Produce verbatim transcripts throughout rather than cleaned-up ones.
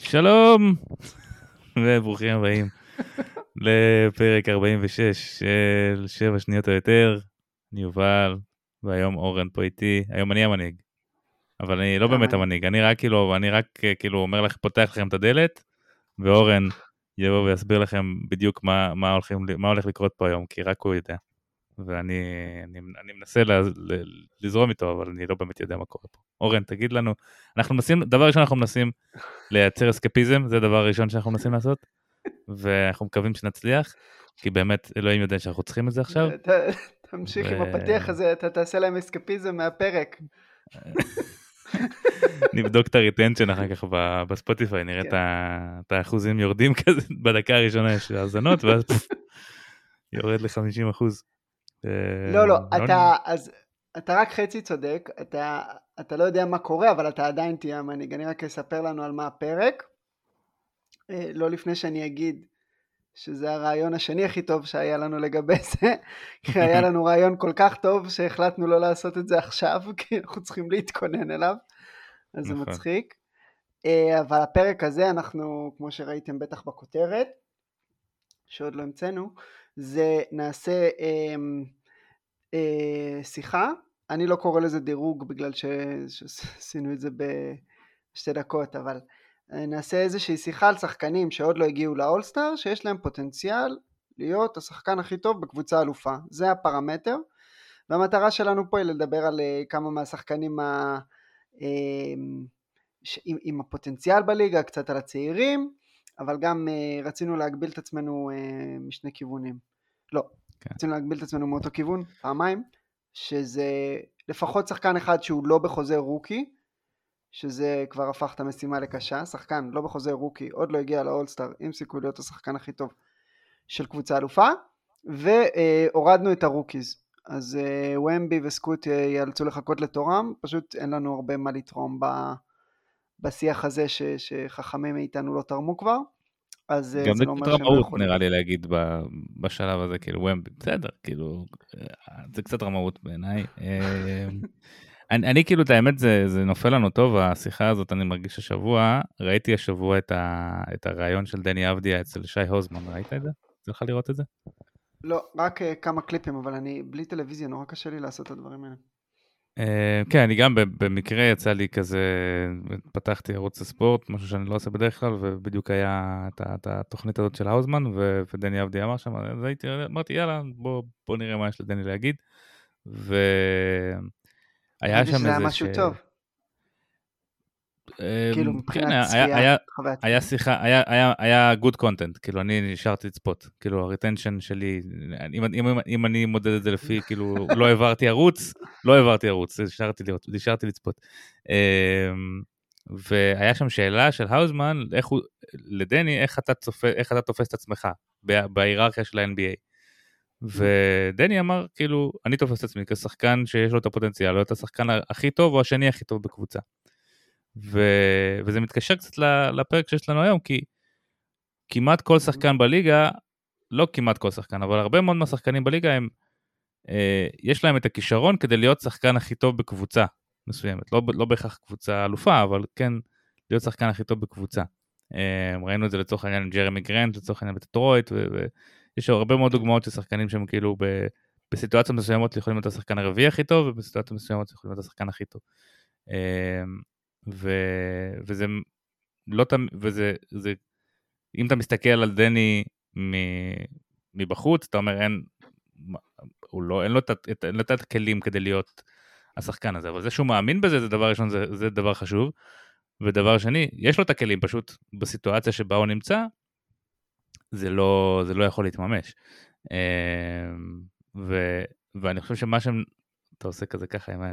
שלום וברוכים הבאים לפרק ארבעים ושש של שבע שניות או יותר. אני יובל, והיום אורן פה איתי. היום אני המנהיג, אבל אני לא באמת המנהיג, אני רק כאילו, אני רק כאילו אומר לך, פותח לכם את הדלת, ואורן יבוא ויסביר לכם בדיוק מה, מה, הולכים, מה הולך לקרות פה היום, כי רק הוא יודע. ואני אני, אני מנסה ל, ל, לזרום איתו, אבל אני לא באמת יודע מה קורה פה. אורן, תגיד לנו, אנחנו מנסים, דבר ראשון אנחנו מנסים לייצר אסקפיזם, זה הדבר הראשון שאנחנו מנסים לעשות, ואנחנו מקווים שנצליח, כי באמת אלוהים יודע שאנחנו צריכים את זה עכשיו. תמשיך עם הפתיח הזה, אתה תעשה להם אסקפיזם מהפרק. נבדוק את הריטנשן אחר כך בספוטיפיי, נראה את האחוזים יורדים כזה, בדקה הראשונה יש האזנות, ואז יורד ל-חמישים אחוז. לא, לא, אתה, אז, אתה רק חצי צודק, אתה, אתה לא יודע מה קורה, אבל אתה עדיין תהיה המנהיג. אני רק אספר לנו על מה הפרק, לא לפני שאני אגיד שזה הרעיון השני הכי טוב שהיה לנו לגבי זה, כי היה לנו רעיון כל כך טוב שהחלטנו לא לעשות את זה עכשיו, כי אנחנו צריכים להתכונן אליו, אז זה מצחיק. אבל הפרק הזה אנחנו, כמו שראיתם בטח בכותרת, שעוד לא המצאנו, זה נעשה אה, אה, שיחה, אני לא קורא לזה דירוג בגלל שעשינו את זה בשתי דקות, אבל נעשה איזושהי שיחה על שחקנים שעוד לא הגיעו לאולסטאר, שיש להם פוטנציאל להיות השחקן הכי טוב בקבוצה אלופה, זה הפרמטר, והמטרה שלנו פה היא לדבר על כמה מהשחקנים ה... עם, עם הפוטנציאל בליגה, קצת על הצעירים, אבל גם uh, רצינו להגביל את עצמנו uh, משני כיוונים. לא, okay. רצינו להגביל את עצמנו מאותו כיוון, פעמיים, שזה לפחות שחקן אחד שהוא לא בחוזה רוקי, שזה כבר הפך את המשימה לקשה, שחקן לא בחוזה רוקי, עוד לא הגיע לאולסטאר, עם סיכוי להיות השחקן הכי טוב של קבוצה אלופה, והורדנו את הרוקיז. אז uh, ומבי וסקוט uh, יאלצו לחכות לתורם, פשוט אין לנו הרבה מה לתרום ב... בשיח הזה ש, שחכמים מאיתנו לא תרמו כבר, אז גם זה זה לא קצת אומר שהם לא רמאות יכולים. נראה לי להגיד בשלב הזה, כאילו, ומבי, בסדר, כאילו, זה קצת רמאות בעיניי. אני, אני כאילו, את האמת, זה, זה נופל לנו טוב, השיחה הזאת, אני מרגיש השבוע, ראיתי השבוע את, ה, את הרעיון של דני אבדיה אצל שי הוזמן, ראית את זה? צריך לראות את זה? לא, רק כמה קליפים, אבל אני בלי טלוויזיה, נורא קשה לי לעשות את הדברים האלה. כן, אני גם במקרה יצא לי כזה, פתחתי ערוץ הספורט, משהו שאני לא עושה בדרך כלל, ובדיוק היה את התוכנית הזאת של האוזמן, ודני אבדיה אמר שם, אז הייתי, אמרתי, יאללה, בוא נראה מה יש לדני להגיד, והיה שם איזה ש... זה היה משהו טוב. כאילו מבחינת צפייה, חוויית. היה שיחה, היה, היה, היה good content, כאילו אני נשארתי לצפות, כאילו הריטנשן שלי, אם, אם, אם אני מודד את זה לפי, כאילו לא העברתי ערוץ, לא העברתי ערוץ, נשארתי לראות, נשארתי לצפות. והיה שם שאלה של האוזמן, איך הוא, לדני, איך אתה צופה, איך אתה תופס את עצמך, בהיררכיה של ה-אן בי איי. ודני אמר, כאילו, אני תופס את עצמי כשחקן שיש לו את הפוטנציאל, או את השחקן הכי טוב, או השני הכי טוב בקבוצה. ו... וזה מתקשר קצת לפרק שיש לנו היום, כי כמעט כל שחקן בליגה, לא כמעט כל שחקן, אבל הרבה מאוד מהשחקנים בליגה, הם, אה, יש להם את הכישרון כדי להיות שחקן הכי טוב בקבוצה מסוימת, לא, לא בהכרח קבוצה אלופה, אבל כן להיות שחקן הכי טוב בקבוצה. אה, ראינו את זה לצורך העניין עם ג'רמי גרנט, לצורך העניין בטרויט, ויש הרבה מאוד דוגמאות של שחקנים שהם כאילו ב... בסיטואציות מסוימות יכולים להיות השחקן הרביעי הכי טוב, ובסיטואציות מסוימות יכולים להיות השחקן הכי טוב. אה, ו... וזה לא ת... וזה זה... אם אתה מסתכל על דני מ... מבחוץ, אתה אומר אין הוא לא אין לו את אין לו את הכלים כדי להיות השחקן הזה, אבל זה שהוא מאמין בזה, זה דבר ראשון, זה, זה דבר חשוב, ודבר שני, יש לו את הכלים, פשוט בסיטואציה שבה הוא נמצא, זה לא זה לא יכול להתממש. ו... ואני חושב שמה שהם אתה עושה כזה ככה עם היד.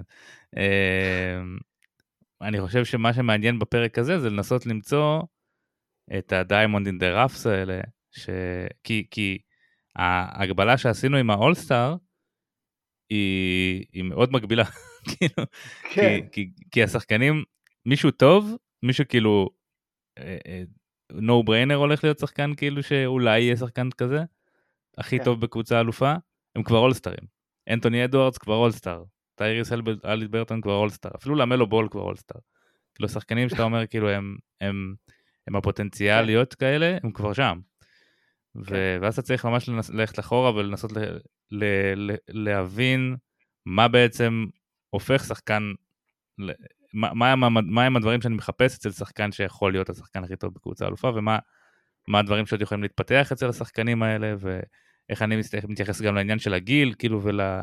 אני חושב שמה שמעניין בפרק הזה זה לנסות למצוא את ה-Diamond in the Roughs האלה, ש... כי, כי ההגבלה שעשינו עם ה-All-Star היא, היא מאוד מגבילה, כאילו, כן. כי, כי, כי השחקנים, מישהו טוב, מישהו כאילו, no brainer הולך להיות שחקן כאילו שאולי יהיה שחקן כזה, הכי כן. טוב בקבוצה אלופה, הם כבר All-Star'ים. אנטוני אדוארדס כבר All-Star. טייריס הליברטון כבר אולסטאר, אפילו למלו בול כבר אולסטאר. כאילו שחקנים שאתה אומר, כאילו הם, הם, הם הפוטנציאליות כאלה, הם כבר שם. ואז אתה צריך ממש ללכת אחורה ולנסות להבין מה בעצם הופך שחקן, מה הם הדברים שאני מחפש אצל שחקן שיכול להיות השחקן הכי טוב בקבוצה אלופה, ומה הדברים שעוד יכולים להתפתח אצל השחקנים האלה, ואיך אני מתייחס גם לעניין של הגיל, כאילו,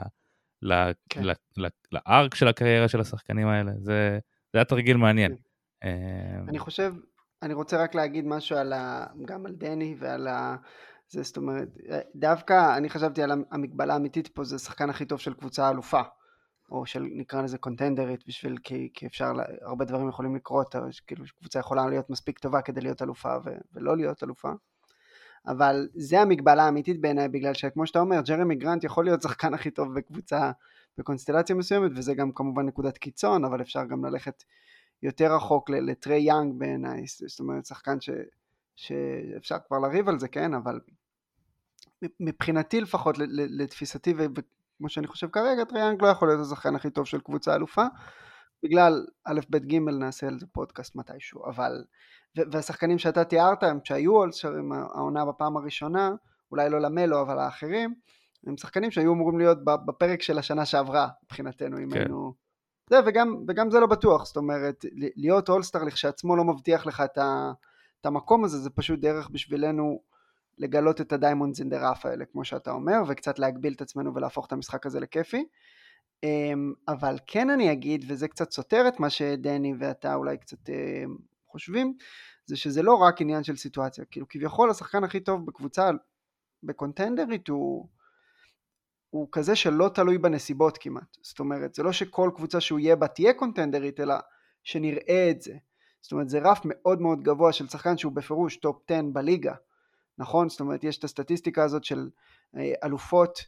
ולארק של הקריירה של השחקנים האלה. זה היה תרגיל מעניין. אני חושב, אני רוצה רק להגיד משהו על ה, גם על דני ועל ה, זה, זאת אומרת, דווקא אני חשבתי על המגבלה האמיתית פה, זה השחקן הכי טוב של קבוצה אלופה, או של נקרא לזה קונטנדרית, בשביל, כי, כי אפשר, הרבה דברים יכולים לקרות, כאילו קבוצה יכולה להיות מספיק טובה כדי להיות אלופה ו, ולא להיות אלופה, אבל זה המגבלה האמיתית בעיניי, בגלל שכמו שאתה אומר, ג'רמי גרנט יכול להיות שחקן הכי טוב בקבוצה, בקונסטלציה מסוימת, וזה גם כמובן נקודת קיצון, אבל אפשר גם ללכת יותר רחוק לטרי יאנג בעיניי, זאת אומרת שחקן ש, שאפשר כבר לריב על זה, כן, אבל מבחינתי לפחות, לתפיסתי וכמו שאני חושב כרגע, טרי יאנג לא יכול להיות השחקן הכי טוב של קבוצה אלופה, בגלל א' ב' ג' נעשה על זה פודקאסט מתישהו, אבל, והשחקנים שאתה תיארת, הם שהיו אולסטרים העונה בפעם הראשונה, אולי לא למלו אבל האחרים, הם שחקנים שהיו אמורים להיות בפרק של השנה שעברה, מבחינתנו, אם היינו... זה, וגם, וגם זה לא בטוח, זאת אומרת, להיות אולסטאר לכשעצמו לא מבטיח לך את, ה, את המקום הזה, זה פשוט דרך בשבילנו לגלות את הדיימונדס אין דה רף האלה, כמו שאתה אומר, וקצת להגביל את עצמנו ולהפוך את המשחק הזה לכיפי. אבל כן אני אגיד, וזה קצת סותר את מה שדני ואתה אולי קצת חושבים, זה שזה לא רק עניין של סיטואציה, כאילו כביכול השחקן הכי טוב בקבוצה, בקונטנדרית הוא... הוא כזה שלא תלוי בנסיבות כמעט. זאת אומרת, זה לא שכל קבוצה שהוא יהיה בה תהיה קונטנדרית, אלא שנראה את זה. זאת אומרת, זה רף מאוד מאוד גבוה של שחקן שהוא בפירוש טופ עשר בליגה. נכון? זאת אומרת, יש את הסטטיסטיקה הזאת של אלופות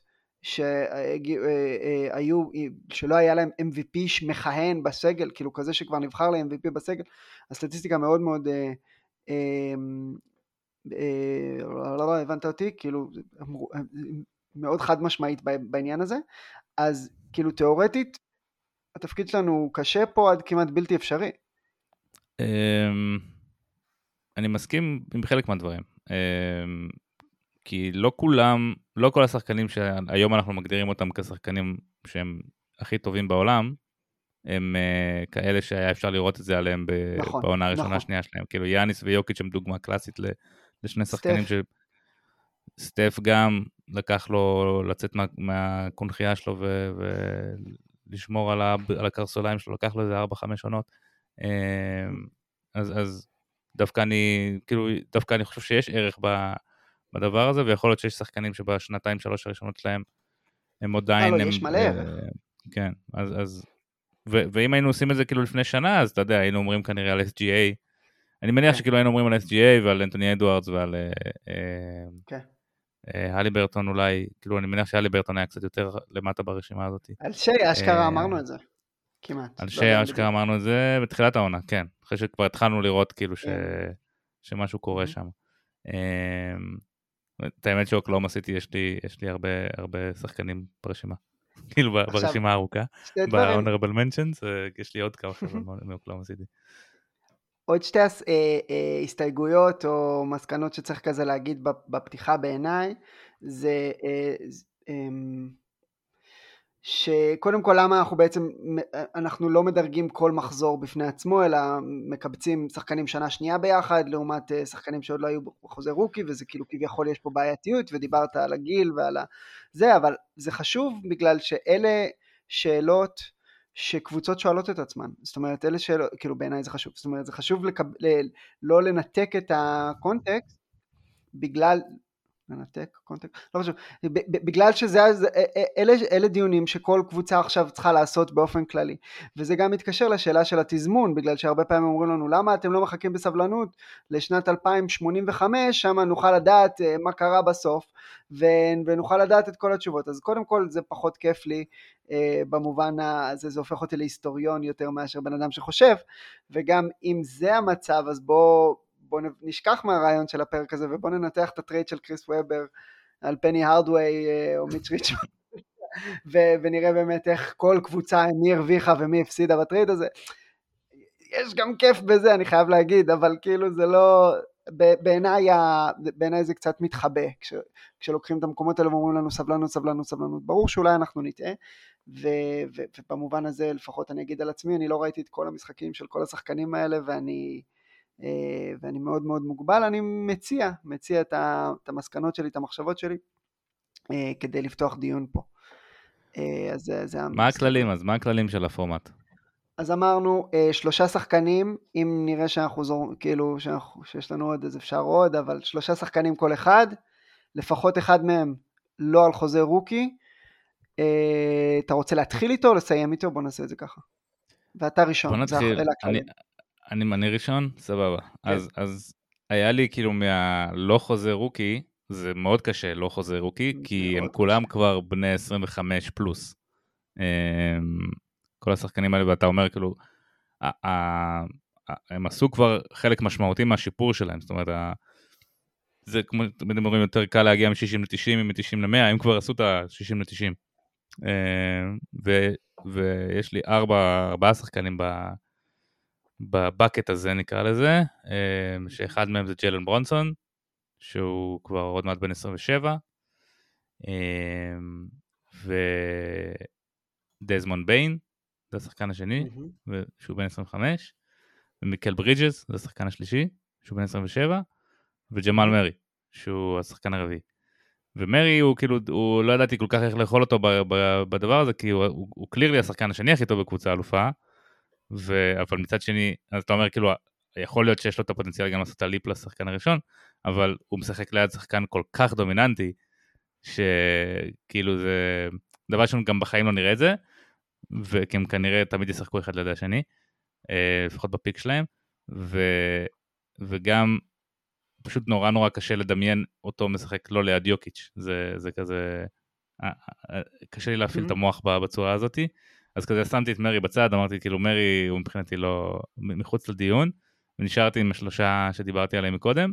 שהיו, שלא היה להם אם וי פי מכהן בסגל, כאילו כזה שכבר נבחר ל-אם וי פי בסגל. הסטטיסטיקה מאוד מאוד... לא, לא, הבנת אותי, כאילו... מאוד חד משמעית בעניין הזה, אז כאילו תיאורטית, התפקיד שלנו קשה פה עד כמעט בלתי אפשרי. אני מסכים עם חלק מהדברים, כי לא כולם, לא כל השחקנים שהיום אנחנו מגדירים אותם כשחקנים שהם הכי טובים בעולם, הם כאלה שהיה אפשר לראות את זה עליהם בעונה הראשונה השנייה שלהם, כאילו יאניס ויוקיץ' הם דוגמה קלאסית לשני שחקנים ש... סטף גם לקח לו לצאת מה, מהקונחייה שלו ו, ולשמור על, ה, על הקרסוליים שלו, לקח לו איזה ארבע חמש עונות. אז, אז דווקא אני, כאילו, דווקא אני חושב שיש ערך בדבר הזה, ויכול להיות שיש שחקנים שבשנתיים שלוש הראשונות שלהם, הם עדיין... לא, יש מלא ערך. כן, אז, אז, ו, ואם היינו עושים את זה כאילו לפני שנה, אז אתה יודע, היינו אומרים כנראה על אס ג'י איי, אני מניח שכאילו היינו אומרים על אס ג'י איי ועל אנטוני אדוארדס ועל... כן. הלי ברטון אולי, כאילו אני מניח שהלי ברטון היה קצת יותר למטה ברשימה הזאת. על שי אשכרה אמרנו את זה, כמעט. על שי אשכרה אמרנו את זה בתחילת העונה, כן. אחרי שכבר התחלנו לראות כאילו שמשהו קורה שם. את האמת שאוקלאומה סיטי יש לי הרבה שחקנים ברשימה. כאילו ברשימה הארוכה. ב-Honorable Mentions, יש לי עוד כמה חבר'ה מאוקלאומה סיטי. עוד שתי הסתייגויות או מסקנות שצריך כזה להגיד בפתיחה בעיניי, זה שקודם כל למה אנחנו בעצם, אנחנו לא מדרגים כל מחזור בפני עצמו, אלא מקבצים שחקנים שנה שנייה ביחד, לעומת שחקנים שעוד לא היו בחוזה רוקי, וזה כאילו כביכול יש פה בעייתיות, ודיברת על הגיל ועל זה, אבל זה חשוב בגלל שאלה שאלות, שקבוצות שואלות את עצמן, זאת אומרת, אלה שאלות, כאילו בעיניי זה חשוב, זאת אומרת, זה חשוב לקב... לא לנתק את הקונטקסט, בגלל, לנתק, קונטקסט, לא חשוב, בגלל שזה, אלה, אלה דיונים שכל קבוצה עכשיו צריכה לעשות באופן כללי, וזה גם מתקשר לשאלה של התזמון, בגלל שהרבה פעמים אומרים לנו, למה אתם לא מחכים בסבלנות לשנת אלפיים שמונים וחמש, שם נוכל לדעת מה קרה בסוף, ונוכל לדעת את כל התשובות, אז קודם כל זה פחות כיף לי, במובן הזה זה הופך אותי להיסטוריון יותר מאשר בן אדם שחושב, וגם אם זה המצב, אז בוא, בוא נשכח מהרעיון של הפרק הזה, ובוא ננתח את הטרייד של קריס וובר, על פני הרדווי או מיץ' ריצ'מונד, ונראה באמת איך כל קבוצה, מי הרוויחה ומי הפסידה בטרייד הזה. יש גם כיף בזה, אני חייב להגיד, אבל כאילו זה לא, בעיניי, בעיניי זה קצת מתחבא, כש, כשלוקחים את המקומות האלה ואומרים לנו סבלנות, סבלנות, סבלנות, ברור שאולי אנחנו נטעה, ו, ו, ובמובן הזה לפחות אני אגיד על עצמי, אני לא ראיתי את כל המשחקים של כל השחקנים האלה, ואני, ואני מאוד מאוד מוגבל, אני מציע, מציע את, ה, את המסקנות שלי, את המחשבות שלי, כדי לפתוח דיון פה. אז זה, זה מה הכללים? אז מה הכללים של הפורמט? אז אמרנו, שלושה שחקנים, אם נראה שאנחנו זור, כאילו, שאנחנו, שיש לנו עוד, אז אפשר עוד, אבל שלושה שחקנים כל אחד, לפחות אחד מהם לא על חוזה רוקי. אתה רוצה להתחיל איתו או לסיים איתו? בוא נעשה את זה ככה. ואתה ראשון. בוא נתחיל, אני, אני, אני ראשון? סבבה. כן. אז, אז היה לי כאילו מהלא חוזה רוקי, זה מאוד קשה לא חוזה רוקי, כי הם כולם קשה. כבר בני עשרים וחמש פלוס. כל השחקנים האלה, ואתה אומר כאילו, הם עשו כבר חלק משמעותי מהשיפור שלהם, זאת אומרת, זה כמו תמיד אומרים יותר קל להגיע מ-שישים ל-תשעים, מ-תשעים ל-מאה, הם כבר עשו את ה-שישים ל-תשעים. ויש לי ארבע, ארבעה שחקנים בבקט הזה נקרא לזה, שאחד מהם זה ג'לן ברונסון, שהוא כבר עוד מעט בן עשרים ושבע, ודזמונד ביין, זה השחקן השני, שהוא בן עשרים וחמש, ומיקל ברידג'ס, זה השחקן השלישי, שהוא בן עשרים ושבע, וג'מאל מרי, שהוא השחקן הרביעי. ומרי הוא כאילו, הוא לא ידעתי כל כך איך לאכול אותו בדבר הזה, כי הוא, הוא, הוא קליר לי השחקן השני הכי טוב בקבוצה אלופה, ו... אבל מצד שני, אז אתה אומר כאילו, יכול להיות שיש לו את הפוטנציאל גם לעשות את הליפ לשחקן הראשון, אבל הוא משחק ליד שחקן כל כך דומיננטי, שכאילו זה דבר שאנחנו גם בחיים לא נראה את זה, וכי הם כנראה תמיד ישחקו אחד ליד השני, לפחות בפיק שלהם, ו... וגם פשוט נורא נורא קשה לדמיין אותו משחק לא ליד יוקיץ', זה, זה כזה, קשה לי להפעיל את המוח בצורה הזאת, אז כזה שמתי את מרי בצד, אמרתי כאילו מרי הוא מבחינתי לא מחוץ לדיון, ונשארתי עם השלושה שדיברתי עליהם מקודם,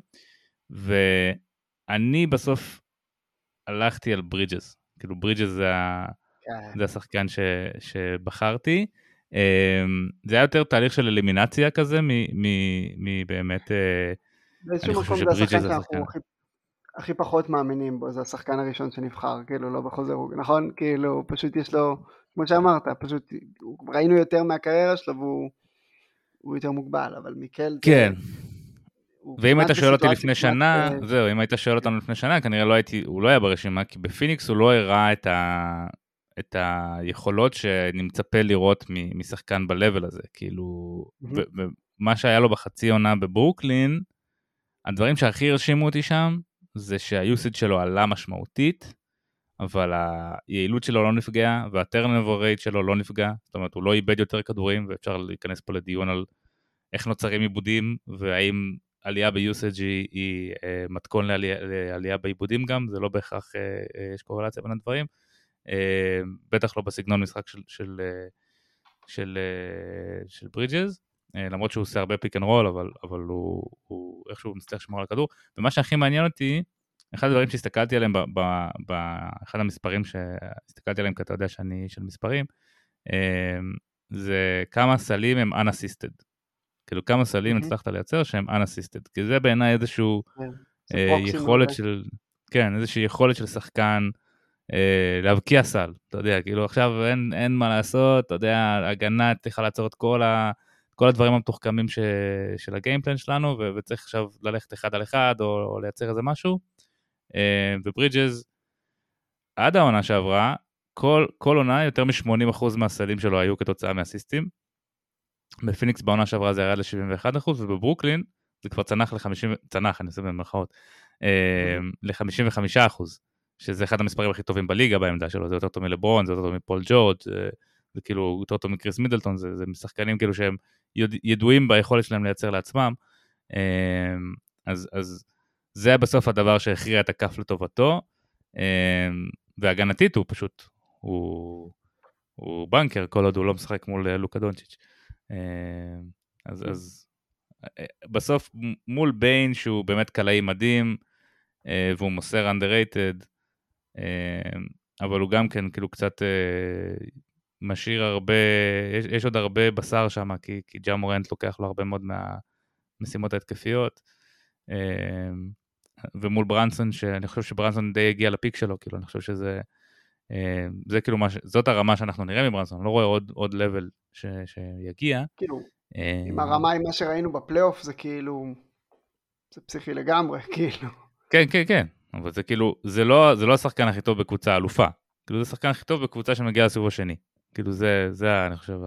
ואני בסוף הלכתי על ברידג'ס, כאילו ברידג'ס זה, ה... זה השחקן ש... שבחרתי, זה היה יותר תהליך של אלימינציה כזה, מבאמת, באיזשהו מקום זה השחקן שאנחנו הכי, הכי פחות מאמינים בו, זה השחקן הראשון שנבחר, כאילו לא בחוזר, נכון? כאילו פשוט יש לו, כמו שאמרת, פשוט ראינו יותר מהקריירה שלו והוא הוא יותר מוגבל, אבל מיקל כן. ואם היית שואל אותי לפני שנה, זהו, אם היית שואל אותנו לפני שנה, כנראה לא הייתי, הוא לא היה ברשימה, כי בפיניקס הוא לא הראה את ה... את היכולות שאני מצפה לראות משחקן בלבל הזה, כאילו, ומה שהיה לו בחצי עונה בברוקלין, הדברים שהכי הרשימו אותי שם, זה שהיוסד שלו עלה משמעותית, אבל היעילות שלו לא נפגעה, והטרנובר רייט שלו לא נפגע, זאת אומרת, הוא לא איבד יותר כדורים, ואפשר להיכנס פה לדיון על איך נוצרים עיבודים, והאם עלייה ביוסד היא, היא אה, מתכון לעלייה, לעלייה בעיבודים גם, זה לא בהכרח אה, יש קורלציה בין הדברים, אה, בטח לא בסגנון משחק של, של, של, של, של ברידג'ס, למרות שהוא עושה הרבה פיק אנד רול, אבל, אבל הוא, הוא איכשהו מצליח לשמור על הכדור, ומה שהכי מעניין אותי, אחד הדברים שהסתכלתי עליהם, באחד המספרים שהסתכלתי עליהם, כי אתה יודע שאני של מספרים, זה כמה סלים הם unassisted, כאילו כמה סלים הצלחת לייצר שהם unassisted, כי זה בעיניי איזשהו יכולת של, כן, איזושהי יכולת של שחקן, להבקיע סל, אתה יודע, כאילו עכשיו אין, אין מה לעשות, אתה יודע, הגנה צריכה לעצור את כל ה... כל הדברים המתוחכמים ש... של הגיימפלן שלנו, ו... וצריך עכשיו ללכת אחד על אחד, או, או לייצר איזה משהו, וברידג'ס, עד העונה שעברה, כל, כל עונה, יותר מ-שמונים אחוז מהסלים שלו היו כתוצאה מהסיסטים, בפיניקס בעונה שעברה זה ירד ל-שבעים ואחד אחוז, ובברוקלין זה כבר צנח ל-חמישים, צנח, אני עושה במרכאות, ל-חמישים וחמישה אחוז, שזה אחד המספרים הכי טובים בליגה בעמדה שלו, זה יותר טוב מלברון, זה יותר טוב מפול ג'ורג', זה, זה כאילו יותר טוב מקריס מידלטון, זה, זה משחקנים כאילו שהם ידועים ביכולת שלהם לייצר לעצמם, אז, אז זה בסוף הדבר שהכריע את הכף לטובתו, והגנתית הוא פשוט, הוא, הוא בנקר, כל עוד הוא לא משחק מול לוקה דונצ'יץ'. אז, אז בסוף מול ביין שהוא באמת קלעי מדהים, והוא מוסר underrated, אבל הוא גם כן כאילו קצת משאיר הרבה, יש, יש עוד הרבה בשר שם, כי, כי ג'ה מורנט לוקח לו הרבה מאוד מהמשימות ההתקפיות, ומול ברנסון, שאני חושב שברנסון די הגיע לפיק שלו, כאילו, אני חושב שזה, זה כאילו, מה, זאת הרמה שאנחנו נראה מברנסון, אני לא רואה עוד, עוד לבל ש, שיגיע. כאילו, עם הרמה, עם מה שראינו בפלייאוף, זה כאילו, זה פסיכי לגמרי, כאילו. כן, כן, כן, אבל זה כאילו, זה לא, זה לא השחקן הכי טוב בקבוצה אלופה, כאילו, זה השחקן הכי טוב בקבוצה שמגיעה לסיבוב השני, כאילו, זה, זה, אני חושב,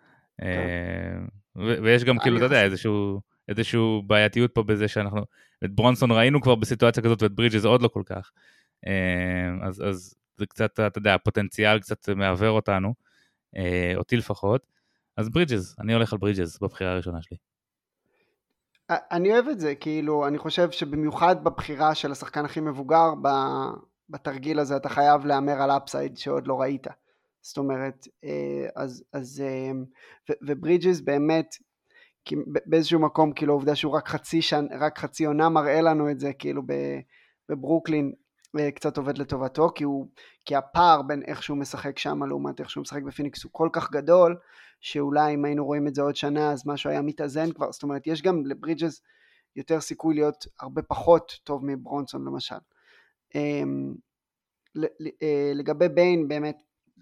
ויש גם, כאילו, אתה יודע, איזשהו, איזשהו בעייתיות פה בזה שאנחנו, את ברונסון ראינו כבר בסיטואציה כזאת, ואת ברידג'ס עוד לא כל כך, אז, אז זה קצת, אתה יודע, הפוטנציאל קצת מעבר אותנו, אותי לפחות, אז ברידג'ס, אני הולך על ברידג'ס בבחירה הראשונה שלי. אני אוהב את זה, כאילו, אני חושב שבמיוחד בבחירה של השחקן הכי מבוגר, בתרגיל הזה אתה חייב לאמר על אפסייד שעוד לא ראית. זאת אומרת, אז, אז, וברידג'ס באמת, באיזשהו מקום, כאילו, העובדה שהוא רק חצי שנה, רק חצי עונה מראה לנו את זה, כאילו, בברוקלין, קצת עובד לטובתו, כי הוא, כי הפער בין איך שהוא משחק שם, לעומת איך שהוא משחק בפיניקס, הוא כל כך גדול, שאולי אם היינו רואים את זה עוד שנה, אז משהו היה מתאזן כבר, זאת אומרת, יש גם לברידג'ס יותר סיכוי להיות הרבה פחות טוב מברונסון, למשל. לגבי ביין, באמת,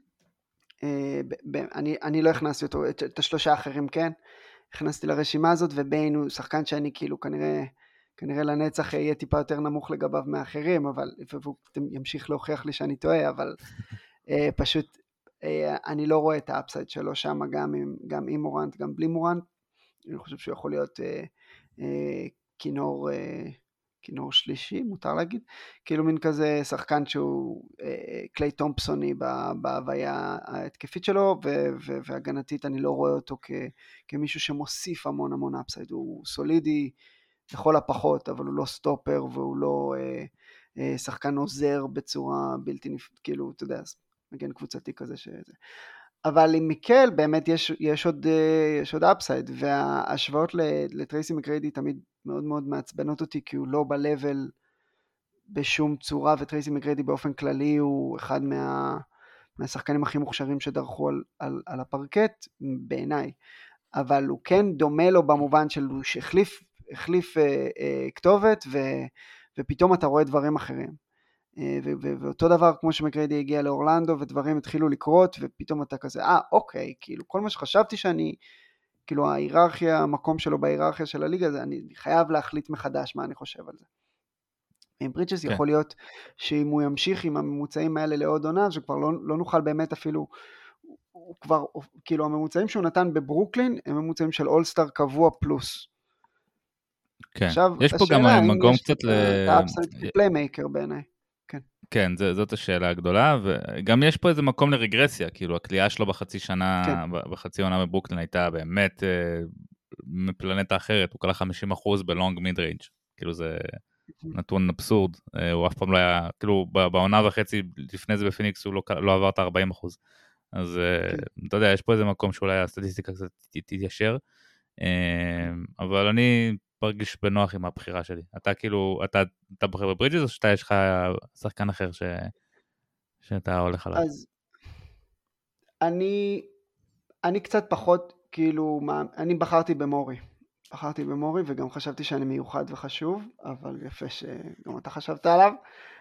אני, אני לא הכנסתי אותו, את, את השלושה האחרים, כן? הכנסתי לרשימה הזאת, וביין הוא שחקן שאני כאילו כנראה, כנראה לנצח יהיה טיפה יותר נמוך לגביו מאחרים, אבל והוא ימשיך להוכיח לי שאני טועה, אבל אה, פשוט אה, אני לא רואה את האפסייד שלו שם, גם עם, גם עם מורנט, גם בלי מורנט. אני חושב שהוא יכול להיות אה, אה, כינור, אה, כינור שלישי, מותר להגיד, כאילו מין כזה שחקן שהוא אה, קליי תומפסוני בהוויה ההתקפית שלו, ו- ו- והגנתית אני לא רואה אותו כ- כמישהו שמוסיף המון המון אפסייד, הוא סולידי לכל הפחות, אבל הוא לא סטופר, והוא לא אה, אה, שחקן עוזר בצורה בלתי נפרד, כאילו, אתה יודע, מגן קבוצתי כזה שזה. אבל עם מיקל באמת יש, יש עוד, יש עוד אפסייד, וההשוואות לטרייסי מקריידי תמיד מאוד מאוד מעצבנות אותי, כי הוא לא בלבל בשום צורה, וטרייסי מקריידי באופן כללי הוא אחד מה, מהשחקנים הכי מוכשרים שדרכו על, על, על הפרקט, בעיניי. אבל הוא כן דומה לו במובן של הוא שהחליף, החליף אה, אה, כתובת, ו, ופתאום אתה רואה דברים אחרים. ו- ו- ואותו דבר כמו שמקריידי הגיע לאורלנדו ודברים התחילו לקרות ופתאום אתה כזה, אה אוקיי, כאילו כל מה שחשבתי שאני, כאילו ההיררכיה, המקום שלו בהיררכיה של הליגה, זה, אני חייב להחליט מחדש מה אני חושב על זה. עם ברידג'ס יכול להיות שאם הוא ימשיך עם הממוצעים האלה לעוד עונה, שכבר לא, לא נוכל באמת אפילו, הוא כבר, כאילו הממוצעים שהוא נתן בברוקלין, הם ממוצעים של אולסטאר קבוע פלוס. כן, עכשיו, יש פה גם מקום קצת ל... את האפסייד פליימייקר בעיניי. כן, כן, זאת השאלה הגדולה, וגם יש פה איזה מקום לרגרסיה, כאילו הקליעה שלו בחצי שנה, כן. בחצי עונה בברוקלין הייתה באמת מפלנטה אחרת, הוא קלה חמישים אחוז בלונג מיד ריינג', כאילו זה נתון אבסורד, הוא אף פעם לא היה, כאילו בעונה וחצי לפני זה בפיניקס הוא לא, לא עבר את ה-ארבעים אחוז, אז כן. אתה יודע, יש פה איזה מקום שאולי הסטטיסטיקה קצת תתיישר, אבל אני פרגיש בנוח עם הבחירה שלי. אתה כאילו, אתה, אתה בוחר בברידג'ס, או שאתה יש לך שחקן אחר ש... שאתה הולך עליו? אז אני, אני קצת פחות, כאילו, מה, אני בחרתי במורי. בחרתי במורי, וגם חשבתי שאני מיוחד וחשוב, אבל יפה שגם אתה חשבת עליו,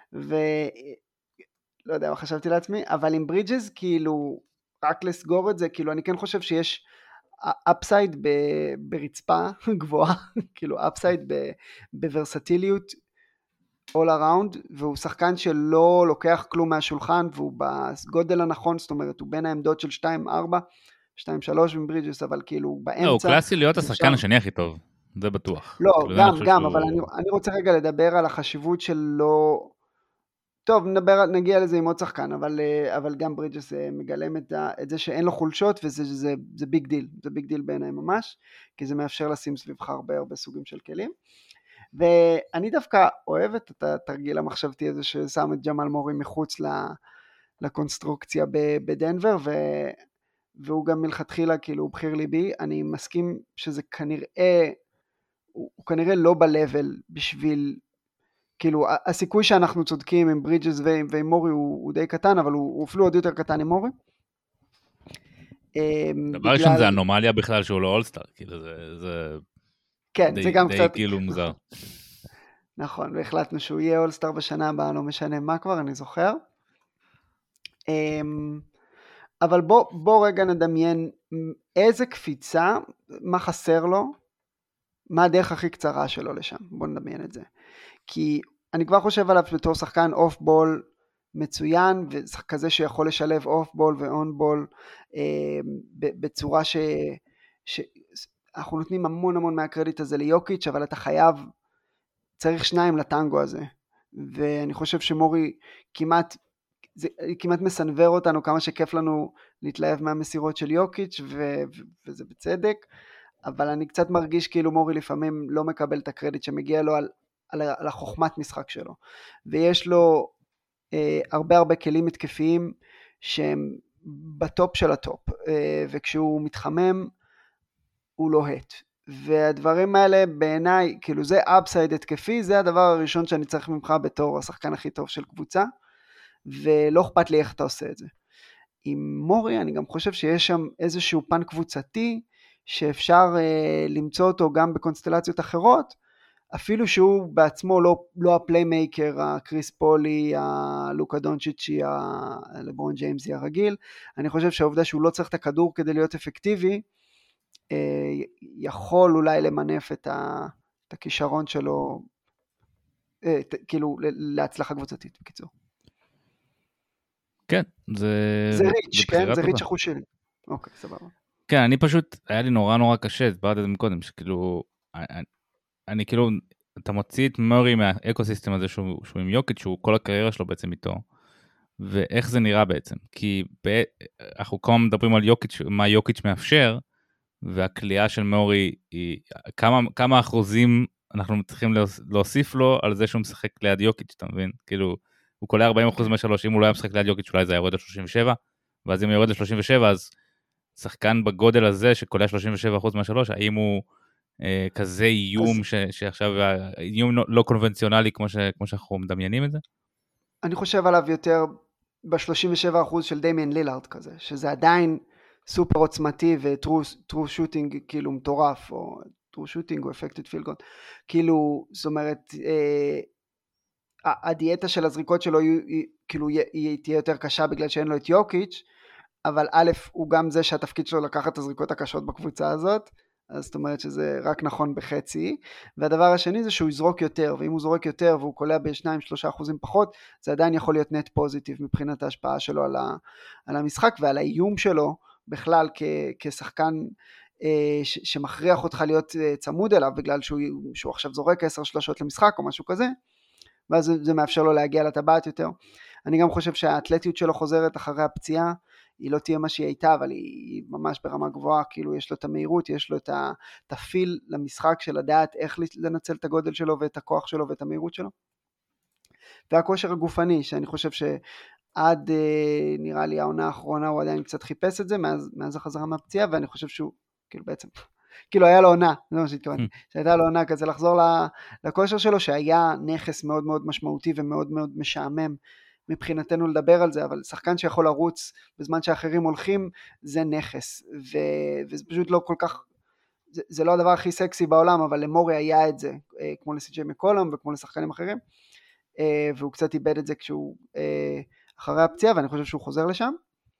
ולא יודע מה חשבתי לעצמי, אבל עם ברידג'ס, כאילו, רק לסגור את זה, כאילו, אני כן חושב שיש אפסייד ברצפה גבוהה, כאילו אפסייד בוורסטיליות all around, והוא שחקן שלא לוקח כלום מהשולחן, והוא בגודל הנכון, זאת אומרת, הוא בין העמדות של שתיים ארבע, שתיים שלוש עם ברידג'ס, אבל כאילו באמצע. לא, הוא קלאסי להיות השחקן השני הכי טוב, זה בטוח. לא, גם, גם, אבל אני רוצה רגע לדבר על החשיבות של לא... טוב, נדבר, נגיע לזה עם עוד שחקן, אבל, אבל גם ברידג'ס מגלם את, את זה שאין לו חולשות, וזה זה, זה ביג דיל, זה ביג דיל בעיניי ממש, כי זה מאפשר לשים סביבך הרבה הרבה סוגים של כלים. ואני דווקא אוהב את התרגיל המחשבתי הזה, ששם את ג'מאל מורי מחוץ לקונסטרוקציה בדנבר, ו, והוא גם מלכתחילה, כאילו, הוא בחיר ליבי. אני מסכים שזה כנראה, הוא, הוא כנראה לא בלבל בשביל... כאילו, הסיכוי שאנחנו צודקים עם ברידג'ס ועם, ועם מורי הוא, הוא די קטן, אבל הוא, הוא אפילו עוד יותר קטן עם מורי. דבר ראשון זה אנומליה בכלל שהוא לא אולסטאר, כאילו זה כן, זה גם די כאילו מוזר. נכון, והחלטנו שהוא יהיה אולסטאר בשנה הבאה, לא משנה מה כבר, אני זוכר. אבל בוא, בוא רגע נדמיין איזה קפיצה, מה חסר לו, מה הדרך הכי קצרה שלו לשם, בוא נדמיין את זה. כי אני כבר חושב עליו בתור שחקן אוף בול מצוין, וכזה שיכול לשלב אוף בול ואון בול, אה, בצורה ש... ש... אנחנו נותנים המון המון מהקרדיט הזה ליוקיץ', אבל אתה חייב, צריך שניים לטנגו הזה, ואני חושב שמורי כמעט, זה כמעט מסנבר אותנו, כמה שכיף לנו להתלהב מהמסירות של יוקיץ' ו... וזה בצדק, אבל אני קצת מרגיש כאילו מורי לפעמים לא מקבל את הקרדיט שמגיע לו על, על, על החוכמת משחק שלו, ויש לו אה, הרבה הרבה כלים התקפיים שהם בטופ של הטופ, אה, וכשהוא מתחמם הוא לוהט, והדברים האלה בעיניי, כאילו זה אפסייד התקפי, זה הדבר הראשון שאני צריך ממך בתור השחקן הכי טוב של קבוצה, ולא אכפת לי איך אתה עושה את זה. עם מורי אני גם חושב שיש שם איזשהו פן קבוצתי, שאפשר אה, למצוא אותו גם בקונסטלציות אחרות, אפילו שהוא בעצמו לא, לא הפליימייקר, הקריס פולי, הלוקה דונצ'יצ'י, הלברון ג'יימסי הרגיל, אני חושב שהעובדה שהוא לא צריך את הכדור כדי להיות אפקטיבי, אה, יכול אולי למנף את, ה, את הכישרון שלו, אה, ת, כאילו להצלחה קבוצתית בקיצור. כן, זה... זה ריץ', כן? זה ריץ' אחוז שלי. אוקיי, סבבה. כן, אני פשוט, היה לי נורא נורא קשה, הסברתי את זה מקודם, שכאילו, אני, אני כאילו, אתה מוציא את מורי מהאקוסיסטם הזה שהוא, שהוא עם יוקיץ', שהוא כל הקריירה שלו בעצם איתו, ואיך זה נראה בעצם, כי ב, אנחנו כמה מדברים על יוקיץ', מה יוקיץ' מאפשר, והקליעה של מורי היא, כמה, כמה אחוזים אנחנו צריכים להוסיף לו על זה שהוא משחק ליד יוקיץ', אתה מבין? כאילו, הוא קולע ארבעים אחוז מהשלוש, אם הוא לא היה משחק ליד יוקיץ', אולי זה יורד ל-שלושים ושבע, ואז אם הוא יורד ל-שלושים ושבע, אז שחקן בגודל הזה שקולע שלושים ושבע אחוז מהשלוש, האם הוא אה, כזה איום ש, שעכשיו, איום לא, לא קונבנציונלי כמו, ש, כמו שאנחנו מדמיינים את זה? אני חושב עליו יותר ב-שלושים ושבע אחוז של דמיין לילארד כזה, שזה עדיין סופר עוצמתי וטרו שוטינג כאילו מטורף, או טרו שוטינג או אפקטד פילד גול, כאילו, זאת אומרת, אה, הדיאטה של הזריקות שלו היא, כאילו, היא תהיה יותר קשה בגלל שאין לו את יוקיץ', אבל א', הוא גם זה שהתפקיד שלו לקחת את הזריקות הקשות בקבוצה הזאת, אז זאת אומרת שזה רק נכון בחצי, והדבר השני זה שהוא יזרוק יותר, ואם הוא זורק יותר והוא קולע ב-שניים שלושה אחוזים פחות, זה עדיין יכול להיות נט פוזיטיב מבחינת ההשפעה שלו על, ה, על המשחק ועל האיום שלו בכלל כ, כשחקן אה, ש, שמכריח אותך להיות אה, צמוד אליו, בגלל שהוא, שהוא עכשיו זורק עשר שלושות למשחק או משהו כזה, ואז זה, זה מאפשר לו להגיע לטבעת יותר. אני גם חושב שהאתלטיות שלו חוזרת אחרי הפציעה, היא לא תהיה מה שהיא הייתה, אבל היא ממש ברמה גבוהה, כאילו יש לו את המהירות, יש לו את הפיל למשחק של לדעת איך לנצל את הגודל שלו ואת הכוח שלו ואת המהירות שלו. והכושר הגופני, שאני חושב שעד נראה לי העונה האחרונה הוא עדיין קצת חיפש את זה, מאז, מאז החזרה מהפציעה, ואני חושב שהוא כאילו בעצם, כאילו היה לו עונה, זה מה שהתכוונתי, שהייתה לו עונה כזה לחזור לכושר שלו, שהיה נכס מאוד מאוד משמעותי ומאוד מאוד משעמם, מבחינתנו לדבר על זה, אבל שחקן שיכול לרוץ בזמן שאחרים הולכים, זה נכס, ו... וזה פשוט לא כל כך, זה, זה לא הדבר הכי סקסי בעולם, אבל למורי היה את זה, כמו לסי.ג'יי מקולום וכמו לשחקנים אחרים, והוא קצת איבד את זה כשהוא אחרי הפציעה, ואני חושב שהוא חוזר לשם.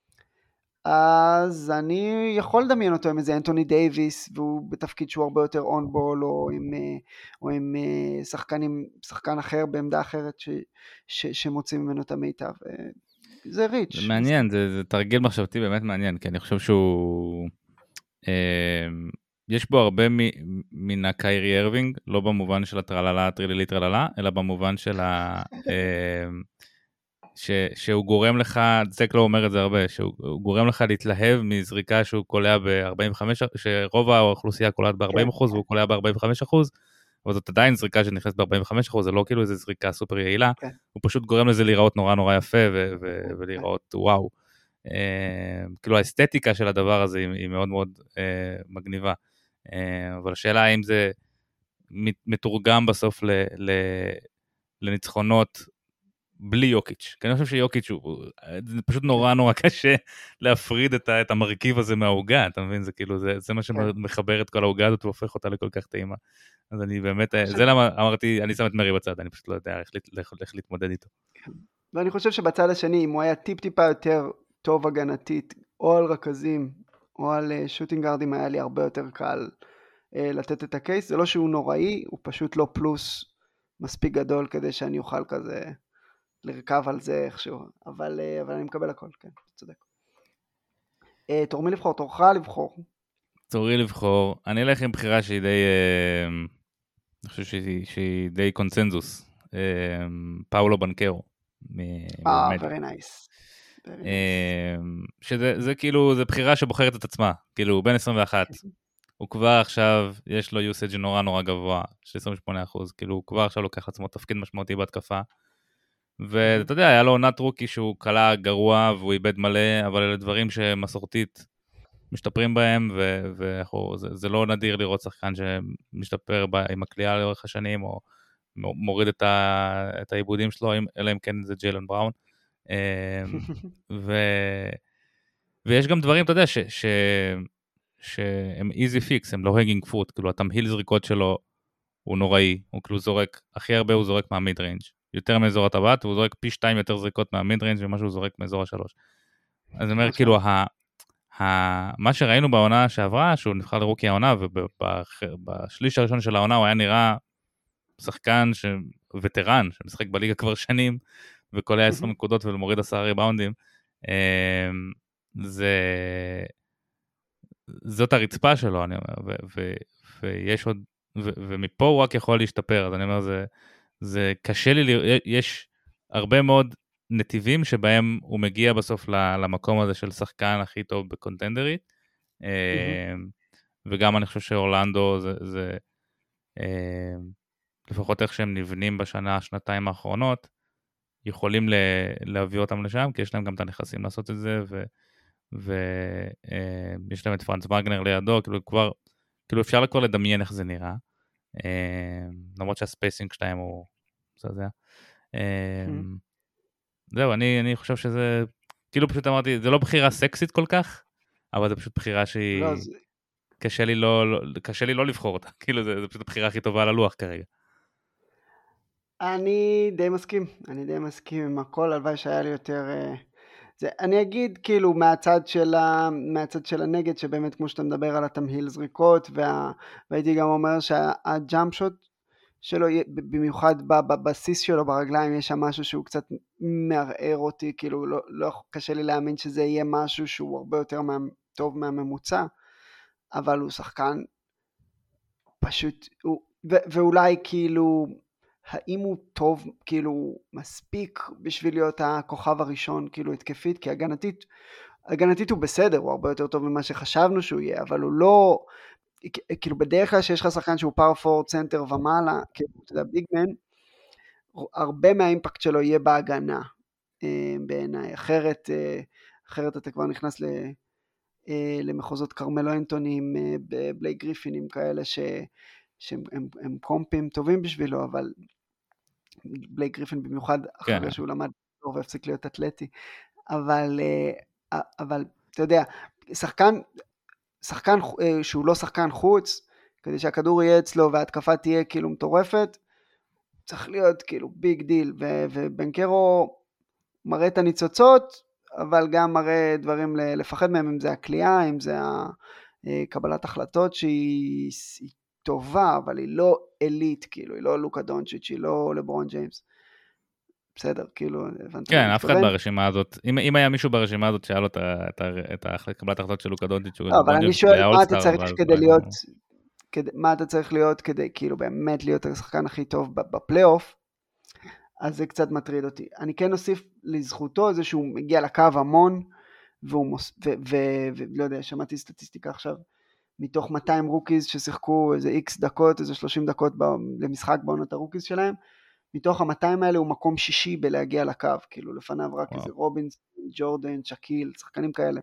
אז אני יכול לדמיין אותו עם איזה אנטוני דייביס, והוא בתפקיד שהוא הרבה יותר און בול, או עם, או עם שחקנים, שחקן אחר בעמדה אחרת ש, ש, שמוצאים ממנו את המיטב. זה ריץ'. זה מעניין, זה, זה תרגיל מחשבתי באמת מעניין, כי אני חושב שהוא, אה, יש בו הרבה מ, מן הקיירי ארווינג, לא במובן של הטרללה, טרלילי טרללה, אלא במובן של ה... אה, ש, שהוא גורם לך, זק לא אומר את זה הרבה, שהוא גורם לך להתלהב מזריקה שהוא קולע ב-ארבעים וחמש, שרוב האוכלוסייה קולעת ב-ארבעים אחוז, והוא קולע ב-ארבעים וחמישה אחוז, אבל זאת עדיין זריקה שנכנסת ב-ארבעים וחמישה אחוז, זה לא כאילו איזו זריקה סופר יעילה, okay. הוא פשוט גורם לזה להיראות נורא נורא יפה, ו- ו- okay. ולהיראות וואו. Uh, כאילו האסתטיקה של הדבר הזה היא, היא מאוד מאוד uh, מגניבה, uh, אבל השאלה האם זה מתורגם בסוף ל- ל- לניצחונות, בלי יוקיץ', כי אני חושב שיוקיץ' הוא, זה פשוט נורא נורא קשה להפריד את, את המרכיב הזה מהעוגה, אתה מבין? זה כאילו, זה, זה מה שמחבר את כל העוגה הזאת והופך אותה לכל כך טעימה. אז אני באמת, זה למה אמרתי, אני שם את מרי בצד, אני פשוט לא יודע איך, איך, איך להתמודד איתו. ואני חושב שבצד השני, אם הוא היה טיפ טיפה יותר טוב הגנתית, או על רכזים, או על שוטינג גארדים, היה לי הרבה יותר קל לתת את הקייס. זה לא שהוא נוראי, הוא פשוט לא פלוס מספיק גדול כדי שאני אוכל כזה לרכב על זה איכשהו, אבל, אבל אני מקבל הכל, כן, צודק. תורמי לבחור, תורך לבחור. תורי לבחור, אני אלך עם בחירה שהיא די, אני חושב שהיא, שהיא די קונצנזוס, פאולו בנקרו. אה, very nice. שזה זה כאילו, זה בחירה שבוחרת את עצמה, כאילו הוא בן עשרים ואחת, הוא כבר עכשיו, יש לו usage נורא נורא גבוה, של עשרים ושמונה אחוז, כאילו הוא כבר עכשיו לוקח עצמו תפקיד משמעותי בהתקפה, ואתה יודע, היה לו עונת רוקי שהוא קלה גרוע, והוא איבד מלא, אבל אלה דברים שמסורתית משתפרים בהם, וזה לא נדיר לראות שחקן שמשתפר עם הקליעה לאורך השנים, או מוריד את העיבודים שלו, אלא אם כן זה ג'יילן בראון. ויש גם דברים, אתה יודע, שהם easy fix, הם לא hanging fruit, כאילו התמהיל זריקות שלו הוא נוראי, הוא כאילו זורק, הכי הרבה הוא זורק מהמיד ריינג', יותר מאזור הטבעת, הוא זורק פי שתיים יותר זריקות מהמיד ריינג' ומה שהוא זורק מאזור השלוש. אז אני אומר, כאילו, מה שראינו בעונה שעברה, שהוא נבחר לרוקי העונה, ובשליש הראשון של העונה הוא היה נראה שחקן וטרן, שמשחק בליגה כבר שנים, וכל היה עשרים נקודות ומוריד עשרה ריבאונדים, זה... זאת הרצפה שלו, אני אומר, ויש עוד, ומפה הוא רק יכול להשתפר, אז אני אומר, זה, זה קשה לי, יש הרבה מאוד נתיבים שבהם הוא מגיע בסוף למקום הזה של שחקן הכי טוב בקונטנדרית, וגם אני חושב שאורלנדו זה, זה לפחות איך שהם נבנים בשנה, שנתיים האחרונות, יכולים להביא אותם לשם, כי יש להם גם את הנכסים לעשות את זה, ו... ויש להם את פרנץ וגנר לידו, כאילו כבר, כאילו אפשר כבר לדמיין איך זה נראה, למרות שהספייסינג שלהם הוא, זה זהו, אני, אני חושב שזה, כאילו פשוט אמרתי, זה לא בחירה סקסית כל כך, אבל זה פשוט בחירה שהיא, קשה לי לא, קשה לי לא לבחור אותה, כאילו זה, זה פשוט הבחירה הכי טובה על הלוח כרגע. אני די מסכים, אני די מסכים עם הכל, הלוואי שהיה לי יותר... זה, אני אגיד כאילו מהצד של, ה, מהצד של הנגד, שבאמת כמו שאתה מדבר על התמהיל זריקות, וה, והייתי גם אומר שהג'אמפ שוט שלו, במיוחד בבסיס שלו ברגליים, יש שם משהו שהוא קצת מערער אותי, כאילו לא, לא קשה לי להאמין שזה יהיה משהו שהוא הרבה יותר מה, טוב מהממוצע, אבל הוא שחקן פשוט, הוא, ו, ואולי כאילו... האם הוא טוב, כאילו, מספיק בשביל להיות הכוכב הראשון, כאילו, התקפית, כי הגנתית, הגנתית הוא בסדר, הוא הרבה יותר טוב ממה שחשבנו שהוא יהיה, אבל הוא לא, כאילו, בדרך כלל שיש לך שחקן שהוא פאור פורד, סנטר ומעלה, כאילו, אתה יודע, ביגמן, הרבה מהאימפקט שלו יהיה בהגנה, בעיניי, אחרת, אחרת אתה כבר נכנס למחוזות קרמלו אנטונים, בלייק גריפינים כאלה, ש, שהם הם, הם קומפים טובים בשבילו, אבל בלייק גריפין במיוחד אחרי כן. שהוא למד והפסיק להיות אתלטי, אבל, אבל אתה יודע, שחקן, שחקן שהוא לא שחקן חוץ, כדי שהכדור יהיה אצלו וההתקפה תהיה כאילו מטורפת, צריך להיות כאילו ביג דיל, ובנקרו מראה את הניצוצות, אבל גם מראה דברים לפחד מהם, אם זה הקליעה, אם זה קבלת החלטות שהיא טובה, אבל היא לא אליט, כאילו, היא לא לוקה דונצ'יץ', היא לא לברון ג'יימס. בסדר, כאילו, הבנתי. כן, אף אחד ברשימה הזאת, אם, אם היה מישהו ברשימה הזאת שהיה לו את קבלת החלטות של לוקה דונצ'יץ', אבל אני שואל, מה אתה צריך כדי להיות, מה אתה צריך להיות כדי, כאילו, באמת להיות השחקן הכי טוב בפלייאוף, אז זה קצת מטריד אותי. אני כן אוסיף לזכותו, זה שהוא מגיע לקו המון, והוא, ולא יודע, שמעתי סטטיסטיקה עכשיו, מתוך מאתיים רוקיז ששיחקו איזה איקס דקות, איזה שלושים דקות למשחק בעונות הרוקיז שלהם, מתוך ה-מאתיים האלה הוא מקום שישי בלהגיע לקו, כאילו לפניו רק איזה רובינס, ג'ורדן, צ'קיל, שחקנים כאלה.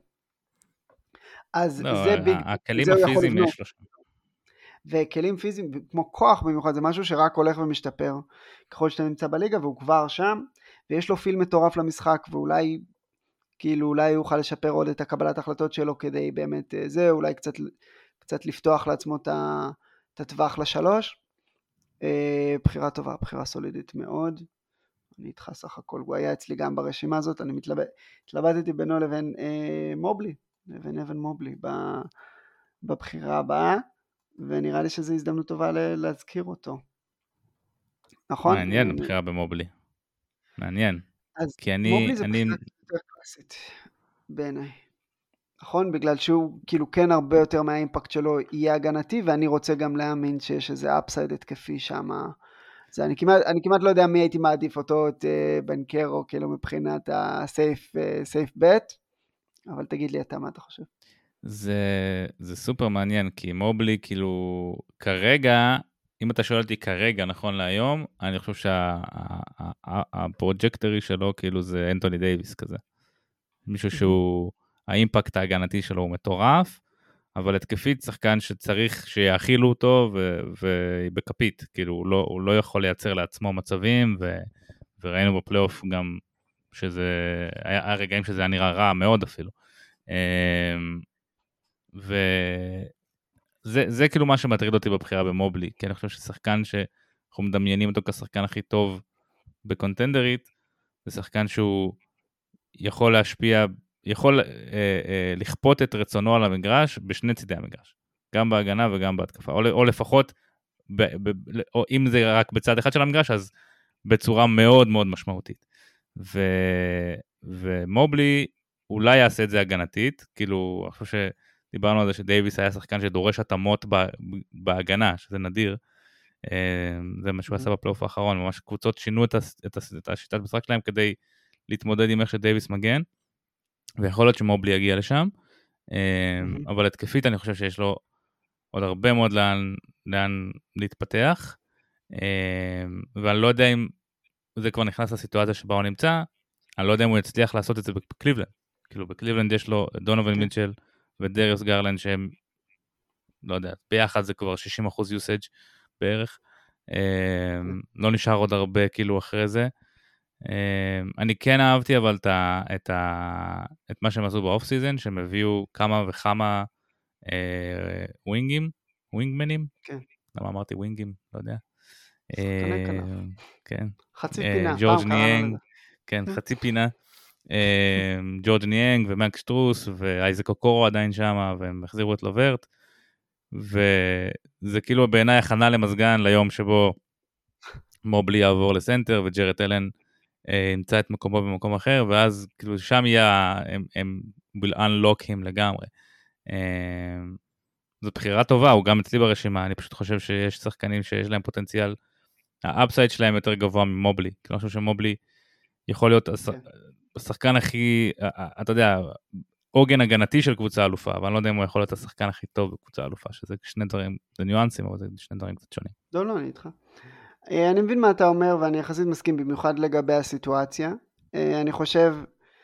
אז זה ביג, הכלים הפיזיים יש לו שם. וכלים פיזיים, כמו כוח במיוחד, זה משהו שרק הולך ומשתפר, ככל שאתה נמצא בליגה, והוא כבר שם, ויש לו פיל מטורף למשחק, ואולי, כאילו, אולי הוא יוכל לשפר עוד את הקבלת ההחלטות שלו, כדי באמת זה, אולי קצת, קצת לפתוח לעצמו את הטווח לשלוש. בחירה טובה, בחירה סולידית מאוד. אני איתך סך הכל, הוא היה אצלי גם ברשימה הזאת, אני מתלבט, התלבטתי בינו לבין אה, מובלי, לבין אבן מובלי, בבחירה הבאה, ונראה לי שזו הזדמנות טובה להזכיר אותו. נכון? מעניין הבחירה במובלי. מעניין. אז כי אני, מובלי זה אני... בחירה יותר קלאסית, בעיניי. נכון? בגלל שהוא כאילו כן הרבה יותר מהאימפקט שלו יהיה הגנתי, ואני רוצה גם להאמין שיש איזה אפסייד התקפי שם. זה, אני כמעט, אני כמעט לא יודע מי הייתי מעדיף אותו, את uh, בנקרו, כאילו מבחינת ה-safe, uh, safe bet, אבל תגיד לי אתה מה אתה חושב. זה, זה סופר מעניין, כי מובלי כאילו כרגע, אם אתה שואל אותי כרגע נכון להיום, אני חושב שהפרוג'קטרי שלו כאילו זה אנטוני דייביס כזה. מישהו שהוא, האימפקט ההגנתי שלו הוא מטורף, אבל התקפית שחקן שצריך שיאכילו אותו ובכפית, כאילו הוא לא, הוא לא יכול לייצר לעצמו מצבים, ו, וראינו בפלייאוף גם שזה, היה, היה רגעים שזה היה נראה רע מאוד אפילו. וזה זה כאילו מה שמטריד אותי בבחירה במובלי, כי אני חושב ששחקן שאנחנו מדמיינים אותו כשחקן הכי טוב בקונטנדרית, זה שחקן שהוא יכול להשפיע, יכול אה, אה, לכפות את רצונו על המגרש בשני צידי המגרש, גם בהגנה וגם בהתקפה, או, או לפחות, ב, ב, או אם זה רק בצד אחד של המגרש, אז בצורה מאוד מאוד משמעותית. ו, ומובלי אולי יעשה את זה הגנתית, כאילו, אני חושב שדיברנו על זה שדייביס היה שחקן שדורש התאמות בהגנה, שזה נדיר, זה מה שהוא עשה בפלייאוף האחרון, ממש קבוצות שינו את, את, את השיטת משחק שלהם כדי להתמודד עם איך שדייביס מגן, ויכול להיות שמובלי יגיע לשם, אבל התקפית אני חושב שיש לו עוד הרבה מאוד לאן, לאן להתפתח, ואני לא יודע אם זה כבר נכנס לסיטואציה שבה הוא נמצא, אני לא יודע אם הוא יצליח לעשות את זה בקליבלנד, כאילו בקליבלנד יש לו דונובין מיטשל ודריוס גרלנד שהם, לא יודע, ביחד זה כבר שישים אחוז יוסאג' בערך, לא נשאר עוד הרבה כאילו אחרי זה, אני כן אהבתי אבל את, את, את מה שהם עשו באוף סיזן, שהם הביאו כמה וכמה ווינגים, ווינגמנים, כן. למה אמרתי ווינגים, לא יודע. שחקני כנף. כן. חצי פינה, ג'ורג' פעם קראנו ניאנג, לזה. כן, חצי פינה. ג'ורג' ניאנג ומק שטרוס ואייזק אוקורו עדיין שם, והם החזירו את לוברט, וזה כאילו בעיניי הכנה למזגן ליום שבו מובלי יעבור לסנטר, וג'רד אלן ימצא את מקומו במקום אחר, ואז כאילו שם יהיה, הם, הם will unlock him לגמרי. זו בחירה טובה, הוא גם אצלי ברשימה, אני פשוט חושב שיש שחקנים שיש להם פוטנציאל, האפסייד שלהם יותר גבוה ממובלי, כי אני חושב שמובלי יכול להיות השחקן הכי, אתה יודע, עוגן הגנתי של קבוצה אלופה, אבל אני לא יודע אם הוא יכול להיות השחקן הכי טוב בקבוצה אלופה, שזה שני דברים, זה ניואנסים, אבל זה שני דברים קצת שונים. לא, לא, אני איתך. אני מבין מה אתה אומר, ואני יחסית מסכים במיוחד לגבי הסיטואציה. אני חושב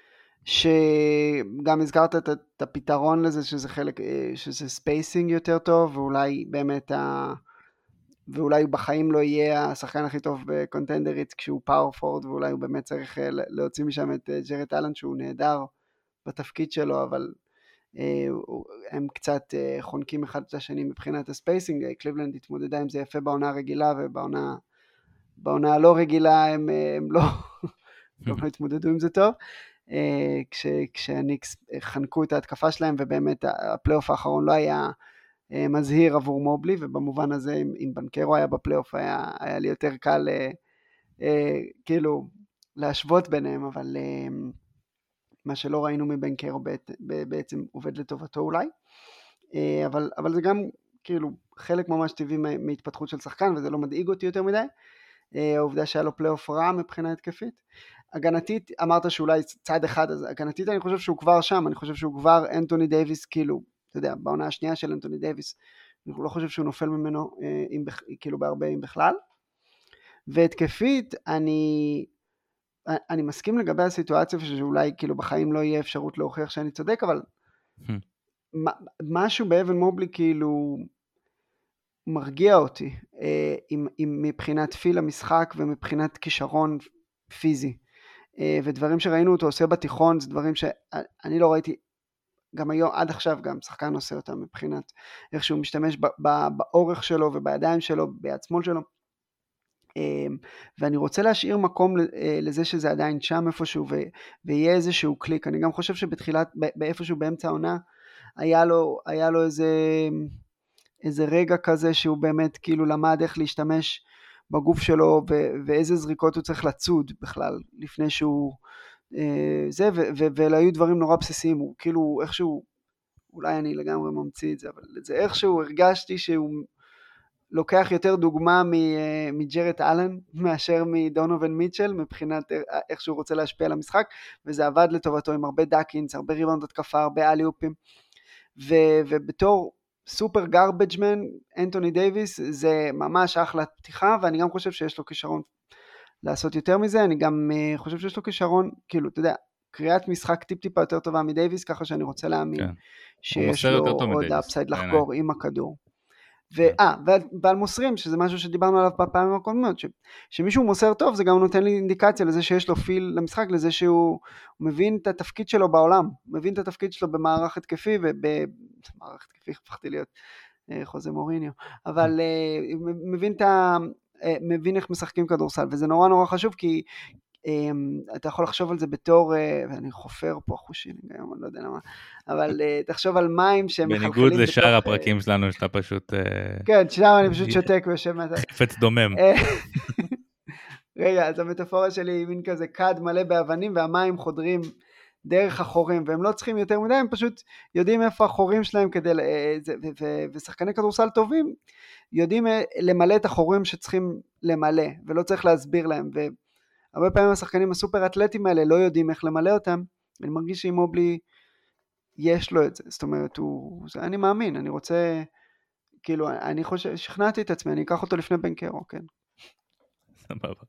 שגם הזכרת את הפתרון לזה, שזה חלק, שזה ספייסינג יותר טוב, ואולי באמת, ה... ואולי בחיים לא יהיה השחקן הכי טוב בקונטנדרית כשהוא פאור פורד, ואולי הוא באמת צריך להוציא משם את ג'רד אלן, שהוא נהדר בתפקיד שלו, אבל הם קצת חונקים אחד את השני מבחינת הספייסינג. קליבלנד התמודדה עם זה יפה בעונה הרגילה, ובעונה בעונה הלא רגילה הם, הם לא, לא התמודדו עם זה טוב, כש, כשהניקס חנקו את ההתקפה שלהם, ובאמת הפלייאוף האחרון לא היה מזהיר עבור מובלי, ובמובן הזה אם, אם בנקרו היה בפלייאוף, היה, היה לי יותר קל כאילו להשוות ביניהם, אבל מה שלא ראינו מבנקרו בעצם עובד לטובתו אולי, אבל, אבל זה גם כאילו חלק ממש טבעי מהתפתחות של שחקן, וזה לא מדאיג אותי יותר מדי, העובדה שהיה לו פלייאוף רע מבחינה התקפית. הגנתית, אמרת שאולי צעד אחד, אז הגנתית אני חושב שהוא כבר שם, אני חושב שהוא כבר אנטוני דייביס, כאילו, אתה יודע, בעונה השנייה של אנטוני דייביס, אני לא חושב שהוא נופל ממנו, אם, כאילו בהרבה אם בכלל. והתקפית, אני, אני מסכים לגבי הסיטואציה, שאולי כאילו בחיים לא יהיה אפשרות להוכיח שאני צודק, אבל משהו באבן מובלי כאילו מרגיע אותי, עם, עם, מבחינת פיל המשחק ומבחינת כישרון פיזי. ודברים שראינו אותו עושה בתיכון, זה דברים שאני לא ראיתי, גם היום, עד עכשיו גם, שחקן עושה אותם מבחינת איך שהוא משתמש באורך שלו ובידיים שלו, ביד שמאל שלו, ואני רוצה להשאיר מקום לזה שזה עדיין שם איפשהו, ויהיה איזשהו קליק. אני גם חושב שבתחילת, באיפשהו באמצע העונה, היה לו, היה לו איזה, איזה רגע כזה שהוא באמת כאילו למד איך להשתמש בגוף שלו, ואיזה זריקות הוא צריך לצוד בכלל, לפני שהוא, זה, ואלה היו דברים נורא בסיסיים, הוא כאילו איכשהו, אולי אני לגמרי ממציא את זה, אבל זה איכשהו הרגשתי שהוא לוקח יותר דוגמה מג'רט אלן, מאשר מדונובין מיטשל, מבחינת איך שהוא רוצה להשפיע על המשחק, וזה עבד לטובתו עם הרבה דאקינס, הרבה ריבאונד התקפה, הרבה אליופים, ובתור סופר גרבג'מן, אנטוני דייביס, זה ממש אחלה פתיחה, ואני גם חושב שיש לו כישרון לעשות יותר מזה, אני גם חושב שיש לו כישרון, כאילו, אתה יודע, קריאת משחק טיפ-טיפה יותר טובה מדייביס, ככה שאני רוצה להאמין כן. שיש לו עוד אפסייד לחגור עם הכדור. ואה, ועל מוסרים, שזה משהו שדיברנו עליו בפעמים הקודמות, ש, שמישהו מוסר טוב, זה גם נותן לי אינדיקציה לזה שיש לו פיל למשחק, לזה שהוא מבין את התפקיד שלו בעולם, מבין את התפקיד שלו במערך התקפי, ובמערך התקפי הפכתי להיות חוזה מוריניו, אבל מבין, את ה, מבין איך משחקים כדורסל, וזה נורא נורא חשוב, כי אתה יכול לחשוב על זה בתור, ואני חופר פה חושי, אני לא יודע למה, אבל תחשוב על מים שמחלחלים בניגוד לשאר הפרקים שלנו, שאתה פשוט... כן, שם אני פשוט שותק ויושב מטה. חפץ דומם. רגע, אז המטאפורה שלי היא מין כזה קד מלא באבנים, והמים חודרים דרך החורים, והם לא צריכים יותר מדי, הם פשוט יודעים איפה החורים שלהם, כדי, ושחקני כדורסל טובים, יודעים למלא את החורים שצריכים למלא, ולא צריך להסביר להם, ו... הרבה פעמים השחקנים הסופר אתלטים האלה לא יודעים איך למלא אותם, אני מרגיש שעם מובלי יש לו את זה, זאת אומרת, הוא, זה, אני מאמין, אני רוצה, כאילו, אני חושב, שכנעתי את עצמי, אני אקח אותו לפני בנקרו, כן. סבבה.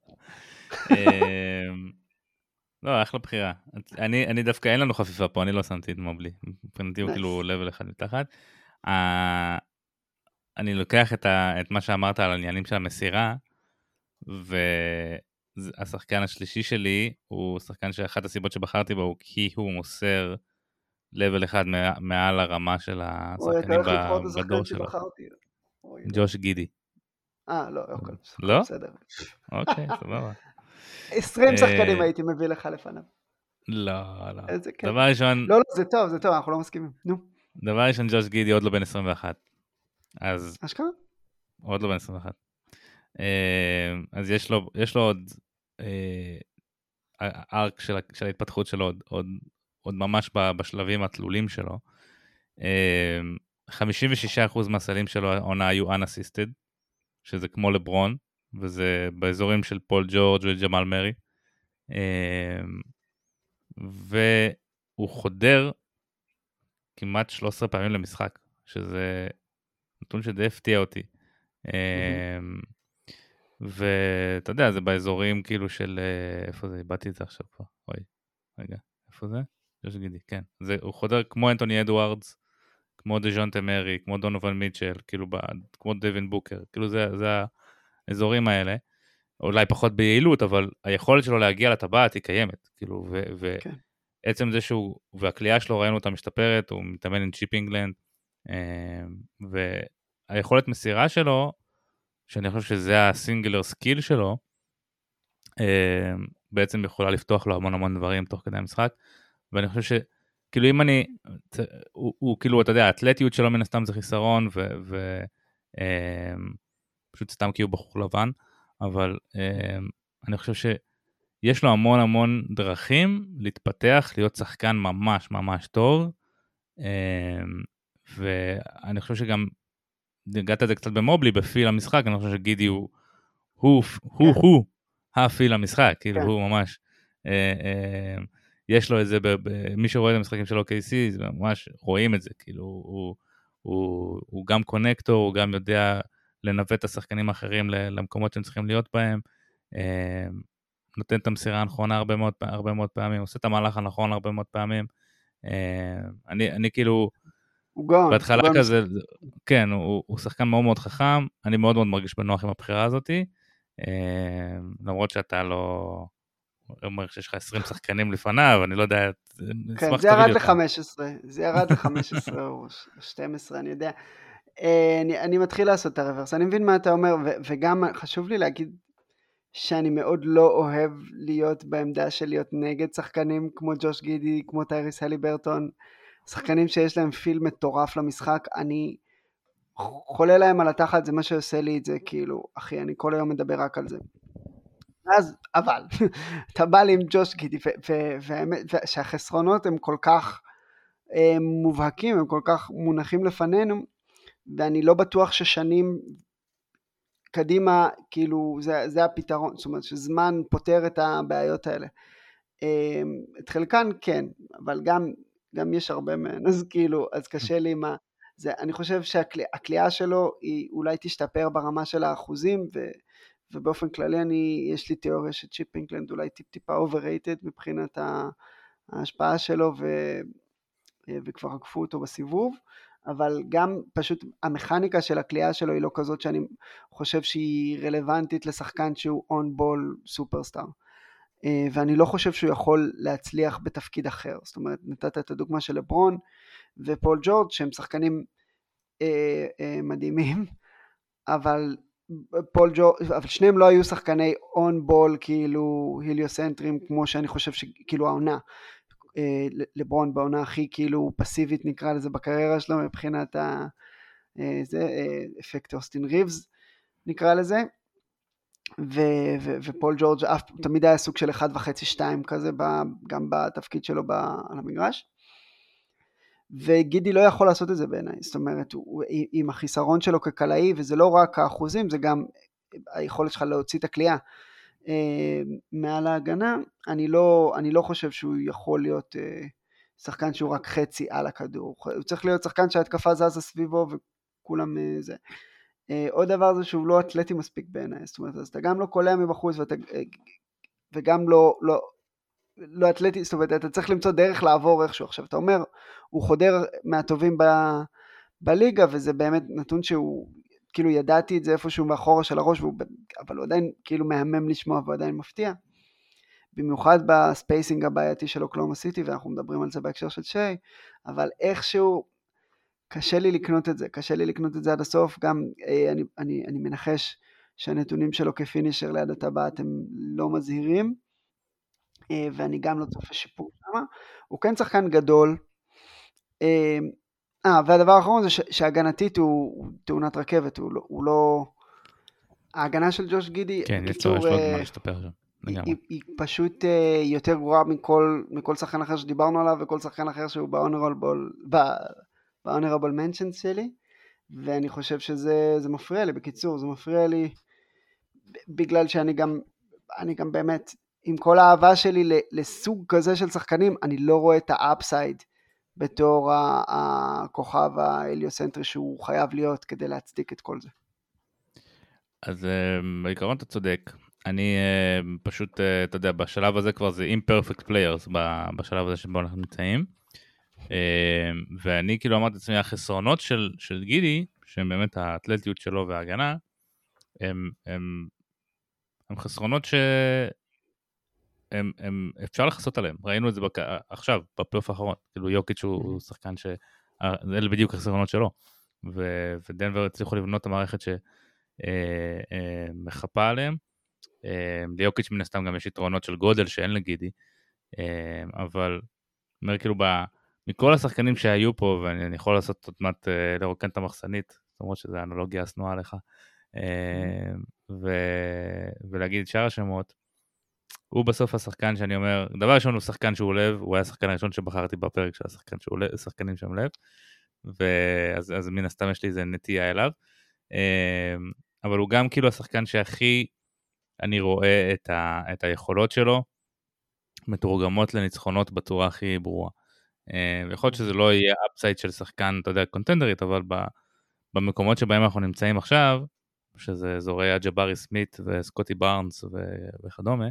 לא, אחלה בחירה. אני, אני דווקא, אין לנו חפיפה פה, אני לא שמתי את מובלי, מבחינתי הוא כאילו לבל אחד מתחת. אני לוקח את מה שאמרת על העניינים של המסירה, ו... השחקן השלישי שלי הוא שחקן שאחת הסיבות שבחרתי בו הוא כי הוא מוסר לבל אחד מעל הרמה של השחקנים בדור שלו. ג'וש גידי. אה, לא, אוקיי. לא? בסדר. אוקיי, סבבה. עשרים שחקנים הייתי מביא לך לפניו. לא, לא. דבר ראשון... לא, לא, זה טוב, זה טוב, אנחנו לא מסכימים. נו. דבר ראשון, ג'וש גידי עוד לא בן עשרים ואחת. אז... אשכרה? עוד לא בן עשרים ואחת. אז יש לו, יש לו עוד ארק של, של ההתפתחות שלו, עוד, עוד, עוד ממש בשלבים התלולים שלו. חמישים ושישה אחוז מהסלים שלו העונה היו unassisted, שזה כמו לברון, וזה באזורים של פול ג'ורג' וג'מאל מרי. והוא חודר כמעט שלוש עשרה פעמים למשחק, שזה נתון שדי הפתיע אותי. ואתה יודע, זה באזורים כאילו של, איפה זה, איבדתי את זה עכשיו כבר, אוי, רגע, איפה זה? יש גידי, כן. זה, הוא חודר כמו אנטוני אדוארדס, כמו דז'ונטה מרי, כמו דונובל מיטשל, כאילו, כמו דווין בוקר, כאילו זה, זה האזורים האלה, אולי פחות ביעילות, אבל היכולת שלו להגיע לטבעת היא קיימת, כאילו, ועצם זה שהוא, והקליעה שלו ראינו אותה משתפרת, הוא מתאמן עם צ'יפ אינגלנד, והיכולת מסירה שלו, שאני חושב שזה הסינגלר סקיל שלו, בעצם יכולה לפתוח לו המון המון דברים תוך כדי המשחק, ואני חושב שכאילו אם אני, הוא, הוא כאילו, אתה יודע, האתלטיות שלו מן הסתם זה חיסרון, ופשוט סתם כי הוא בחור לבן, אבל אני חושב שיש לו המון המון דרכים להתפתח, להיות שחקן ממש ממש טוב, ואני חושב שגם, הגעת את זה קצת במובלי, בפיל המשחק, אני חושב שגידי הוא, הוא, הוא, הוא, הפיל המשחק, כאילו הוא ממש, יש לו את זה, מי שרואה את המשחקים של או-קיי סי, ממש רואים את זה, כאילו הוא גם קונקטור, הוא גם יודע לנווט את השחקנים האחרים למקומות שהם צריכים להיות בהם, נותן את המסירה הנכונה הרבה מאוד, הרבה מאוד פעמים, עושה את המהלך הנכון הרבה מאוד פעמים, אני, אני כאילו, בהתחלה כזה, כן, הוא, הוא שחקן מאוד מאוד חכם, אני מאוד מאוד מרגיש בנוח עם הבחירה הזאת, למרות שאתה לא, אומר שיש לך עשרים שחקנים לפניו, אני לא יודע, כן, זה ירד ל-חמש עשרה, זה ירד ל-חמש עשרה או שתים עשרה, אני יודע. אני, אני מתחיל לעשות את הרוורס, אני מבין מה אתה אומר, ו- וגם חשוב לי להגיד שאני מאוד לא אוהב להיות בעמדה של להיות נגד שחקנים כמו ג'וש גידי, כמו טייריס הליברטון, שחקנים שיש להם פיל מטורף למשחק, אני חולה להם על התחת, זה מה שעושה לי את זה, כאילו, אחי, אני כל היום מדבר רק על זה. אז, אבל, אתה בא לי עם ג'וש גידי, שהחסרונות הם כל כך הם מובהקים, הם כל כך מונחים לפנינו, ואני לא בטוח ששנים קדימה, כאילו, זה, זה הפתרון, זאת אומרת, שזמן פותר את הבעיות האלה. את חלקן כן, אבל גם, גם יש הרבה מהן, אז כאילו, אז קשה לי מה, זה, אני חושב שהקליעה שלו היא אולי תשתפר ברמה של האחוזים, ו, ובאופן כללי אני, יש לי תיאוריה שצ'יפ אינקלנד אולי טיפ טיפה overrated מבחינת ההשפעה שלו, ו, וכבר עקפו אותו בסיבוב, אבל גם פשוט המכניקה של הקליעה שלו היא לא כזאת שאני חושב שהיא רלוונטית לשחקן שהוא און בול סופרסטאר, ואני לא חושב שהוא יכול להצליח בתפקיד אחר. זאת אומרת, נתת את הדוגמה של לברון ופול ג'ורג' שהם שחקנים אה, אה, מדהימים, אבל פול ג'ורג', אבל שניהם לא היו שחקני און בול כאילו היליוסנטרים, כמו שאני חושב שכאילו העונה, אה, לברון בעונה הכי כאילו פסיבית נקרא לזה בקריירה שלו, מבחינת ה, אה, זה, אה, אפקט אוסטין ריבס נקרא לזה, ו- ו- ופול ג'ורג' אף, תמיד היה סוג של אחד וחצי שתיים כזה, ב- גם בתפקיד שלו ב- על המגרש, וגידי לא יכול לעשות את זה בעיניי, זאת אומרת, הוא, עם החיסרון שלו כקלעי, וזה לא רק האחוזים, זה גם היכולת שלך להוציא את הקליעה אה, מעל ההגנה, אני לא, אני לא חושב שהוא יכול להיות אה, שחקן שהוא רק חצי על הכדור, הוא צריך להיות שחקן שההתקפה זזה סביבו, וכולם אה, זה. עוד דבר זה שהוא לא אתלטי מספיק בעיניי, זאת אומרת, אז אתה גם לא קולע מבחוץ, ואתה, וגם לא, לא, לא אתלטי, זאת אומרת, אתה צריך למצוא דרך לעבור איכשהו. עכשיו, אתה אומר, הוא חודר מהטובים ב, בליגה, וזה באמת נתון שהוא, כאילו ידעתי את זה איפשהו מאחורה של הראש, והוא, אבל הוא עדיין כאילו מהמם לשמוע, והוא עדיין מפתיע. במיוחד בספייסינג הבעייתי של אוקלהומה סיטי, ואנחנו מדברים על זה בהקשר של שי, אבל איכשהו, קשה לי לקנות את זה, קשה לי לקנות את זה עד הסוף, גם אה, אני, אני, אני מנחש שהנתונים שלו כפינישר ליד הטבעת הם לא מזהירים, אה, ואני גם לא צופה שיפור שם, הוא כן שחקן גדול, אה, אה, והדבר האחרון זה ש, שהגנתית הוא, הוא תאונת רכבת, הוא לא, הוא לא, ההגנה של ג'וש גידי, כן, בקיצור, יש לו עוד מה להשתפר שם. היא, היא, היא פשוט אה, יותר גרועה מכל, מכל שחקן אחר שדיברנו עליו, וכל שחקן אחר שהוא באונרבול, ב... ב-honorable mentions שלי, ואני חושב שזה זה מפריע לי, בקיצור, זה מפריע לי, בגלל שאני גם, אני גם באמת, עם כל האהבה שלי לסוג כזה של שחקנים, אני לא רואה את האפסייד, בתור הכוכב האליוסנטרי שהוא חייב להיות, כדי להצדיק את כל זה. אז בעיקרון אתה צודק, אני פשוט, אתה יודע, בשלב הזה כבר זה imperfect players, בשלב הזה שבו אנחנו נמצאים, ואני כאילו אמרתי לעצמי, החסרונות של, של גידי, שהם באמת האתלטיות שלו וההגנה, הם, הם, הם חסרונות שהם, הם, אפשר לחסות עליהם, ראינו את זה בק... עכשיו, בפלייאוף האחרון, כאילו יוקיץ' הוא שחקן ש... אלה בדיוק החסרונות שלו, ו... ודנבר הצליחו לבנות את המערכת שמחפה עליהם, ליוקיץ' מן הסתם גם יש יתרונות של גודל שאין לגידי, אבל אומר כאילו ב... מכל השחקנים שהיו פה, ואני יכול לעשות עוד מעט לרוקן את המחסנית, למרות שזו האנלוגיה הסנועה לך, ו... ולהגיד את שאר השמות, הוא בסוף השחקן שאני אומר, דבר ראשון הוא שחקן שהוא לב, הוא היה השחקן הראשון שבחרתי בפרק של השחקן שהוא לב, שחקנים שהם לב, ואז אז מן הסתם יש לי איזה נטייה אליו, אבל הוא גם כאילו השחקן שהכי אני רואה את, ה... את היכולות שלו, מתורגמות לניצחונות בצורה הכי ברורה. ויכול להיות שזה לא יהיה אפסייד של שחקן, אתה יודע, קונטנדרית, אבל במקומות שבהם אנחנו נמצאים עכשיו, שזה אזורי הג'בארי סמית וסקוטי בארנס וכדומה,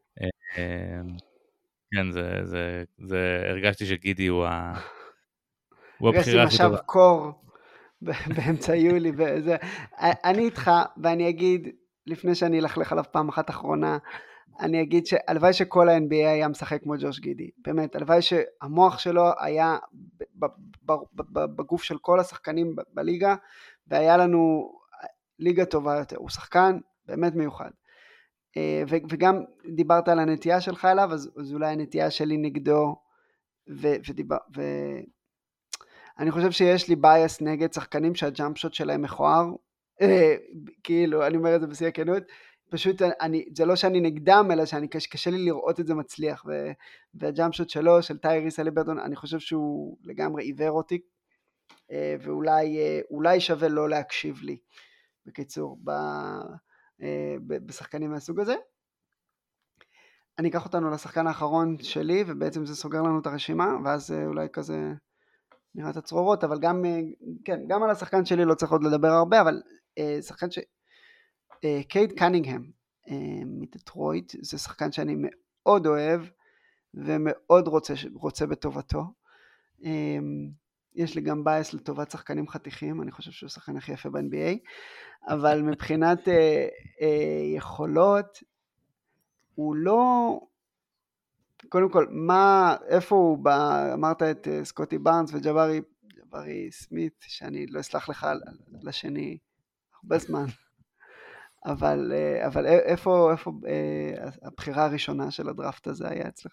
כן, זה, הרגשתי שגידי הוא הבחירה הכי טובה. משב קור באמצע יולי, אני איתך, ואני אגיד, לפני שאני אלך לך עליו פעם אחת אחרונה, אני אגיד שהלוואי שכל ה-אן בי איי היה משחק כמו ג'וש גידי, באמת, הלוואי שהמוח שלו היה בגוף של כל השחקנים בליגה, והיה לנו ליגה טובה יותר, הוא שחקן באמת מיוחד. וגם דיברת על הנטייה שלך אליו, אז, אז אולי הנטייה שלי נגדו, ו, ודיבר, ו... אני חושב שיש לי בייס נגד שחקנים שהג'אמפ שוט שלהם מכוער, כאילו, אני אומר את זה בשיא הכנות, פשוט אני, זה לא שאני נגדם, אלא שאני קשה, קשה לי לראות את זה מצליח, ו, והג'אמפ שוט שלו, של טייריס הליברטון, אני חושב שהוא לגמרי עיוור אותי, ואולי אולי שווה לא להקשיב לי, בקיצור, ב, בשחקנים מהסוג הזה. אני אקח אותנו לשחקן האחרון שלי, ובעצם זה סוגר לנו את הרשימה, ואז אולי כזה נראה את הצרורות, אבל גם, כן, גם על השחקן שלי לא צריך עוד לדבר הרבה, אבל שחקן ש... קייד קנינגהם מדטרויט, זה שחקן שאני מאוד אוהב, ומאוד רוצה, רוצה בטובתו. יש לי גם בייס לטובת שחקנים חתיכים, אני חושב שהוא שחקן הכי יפה ב-אן בי איי, אבל מבחינת יכולות, הוא לא... קודם כל, מה, איפה הוא בא, אמרת את סקוטי בארנס וג'בארי, ג'בארי סמית, שאני לא אסלח לך לשני הרבה זמן, אבל, אבל איפה, איפה הבחירה הראשונה של הדראפט הזה היה אצלך?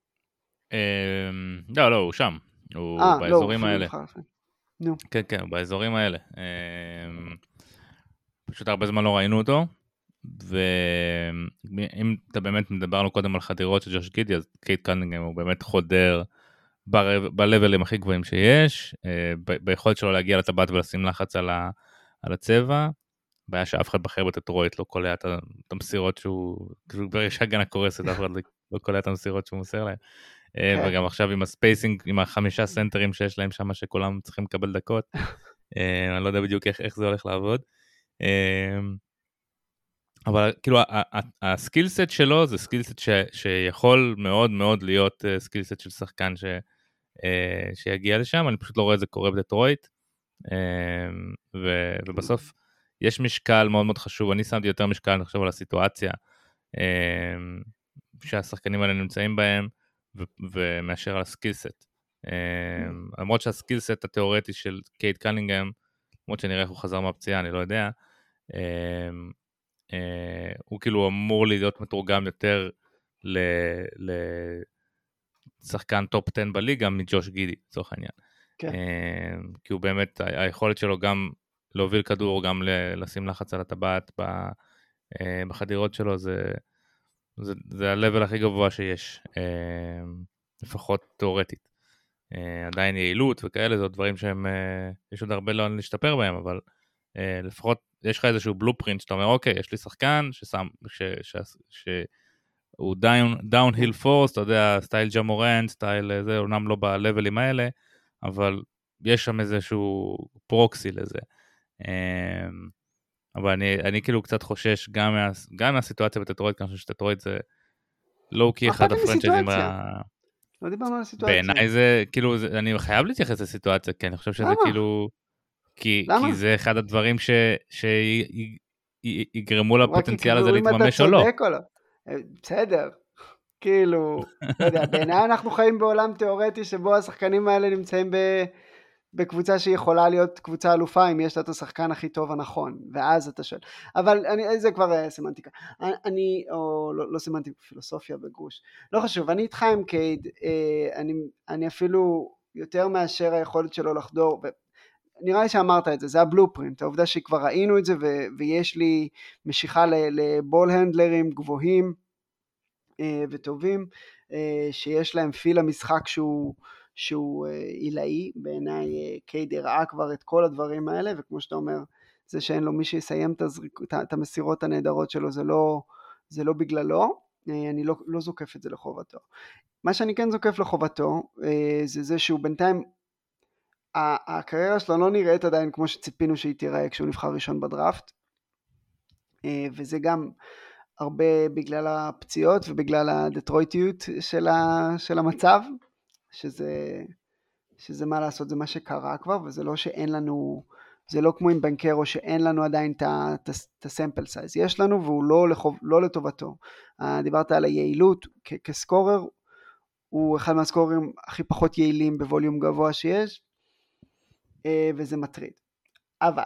לא, לא, הוא שם, הוא באזורים האלה. נו. כן, כן, באזורים האלה. פשוט הרבה זמן לא ראינו אותו. ואם אתה באמת מדברנו קודם על חדירות של ג'וש גידי, אז קייד קנינגהם הוא באמת חודר בלבלים הכי גבוהים שיש, ביכולת שלו להגיע לטבעת ולשים לחץ על הצבע, בעיה שאף אחד בחר בטטרויט לא קולע את המסירות שהוא, כבר יש הגנה קורסת, אף אחד לא קולע את המסירות שהוא מוסר להם, וגם עכשיו עם הספייסינג, עם החמישה סנטרים שיש להם שם, שכולם צריכים לקבל דקות, אני לא יודע בדיוק איך זה הולך לעבוד, אבל כאילו הסקילסט שלו זה סקילסט שיכול מאוד מאוד להיות סקילסט של שחקן שיגיע לשם, אני פשוט לא רואה את זה קורה בדטרויט, ובסוף יש משקל מאוד מאוד חשוב, אני שמתי יותר משקל, אני חושב על הסיטואציה שהשחקנים האלה נמצאים בהם, ומאשר על הסקילסט, למרות שהסקילסט התיאורטי של קייד קנינגהם, למרות שנראה איך הוא חזר מהפציעה, אני לא יודע, Uh, הוא כאילו אמור להיות מתורגם יותר לשחקן טופ עשר בליגה מג'וש גידי, לצורך העניין. כן. Uh, כי הוא באמת, היכולת שלו גם להוביל כדור, גם לשים לחץ על הטבעת uh, בחדירות שלו, זה, זה, זה ה-level הכי גבוה שיש, uh, לפחות תיאורטית. Uh, עדיין יעילות וכאלה, זה עוד דברים שהם, uh, יש עוד הרבה לא להשתפר בהם, אבל uh, לפחות יש לך איזשהו בלופרינט שאתה אומר, אוקיי, יש לי שחקן ששם, שהוא דאון-היל פורס, אתה יודע, סטייל ג'מורנט, סטייל זה, אומנם לא בלבלים האלה, אבל יש שם איזשהו פרוקסי לזה. אבל אני, אני כאילו קצת חושש גם, מה, גם מהסיטואציה בטטרויט, כי אני חושב שטטרויט זה לא כי אחד הפרנצ'ייזים... לא דיברנו על הסיטואציה. בעיניי זה, כאילו, זה, אני חייב להתייחס לסיטואציה, כי אני חושב שזה כאילו... כי, כי זה אחד הדברים שיגרמו לפוטנציאל הזה להתממש או לא. או לא. בסדר, כאילו, לא יודע, בעיניי אנחנו חיים בעולם תיאורטי שבו השחקנים האלה נמצאים בקבוצה שיכולה להיות קבוצה אלופה, אם יש לה את השחקן הכי טוב הנכון, ואז אתה שואל. אבל אני, זה כבר סמנטיקה. אני, או לא, לא סמנטיקה, פילוסופיה בגוש. לא חשוב, אני איתך עם קייד, אני, אני אפילו יותר מאשר היכולת שלו לחדור, נראה לי שאמרת את זה, זה הבלופרינט, העובדה שכבר ראינו את זה, ו- ויש לי משיכה לבול הנדלרים גבוהים אה, וטובים, אה, שיש להם פיל המשחק שהוא, שהוא אה, עילאי, בעיניי אה, קייד הראה כבר את כל הדברים האלה, וכמו שאתה אומר, זה שאין לו מי שיסיים את, הזריק, את, את המסירות הנהדרות שלו, זה לא, זה לא בגללו, אה, אני לא, לא זוקף את זה לחובתו. מה שאני כן זוקף לחובתו, אה, זה זה שהוא בינתיים, הקריירה שלו לא נראית עדיין כמו שציפינו שהיא תיראה כשהוא נבחר ראשון בדראפט, וזה גם הרבה בגלל הפציעות ובגלל הדטרויטיות של, ה, של המצב, שזה, שזה מה לעשות, זה מה שקרה כבר, וזה לא שאין לנו זה לא כמו עם בנקרו שאין לנו עדיין את הסמפל סייז, יש לנו והוא לא, לחוב, לא לטובתו. דיברת על היעילות, כ- כסקורר, הוא אחד מהסקוררים הכי פחות יעילים בווליום גבוה שיש, וזה מטריד. אבל,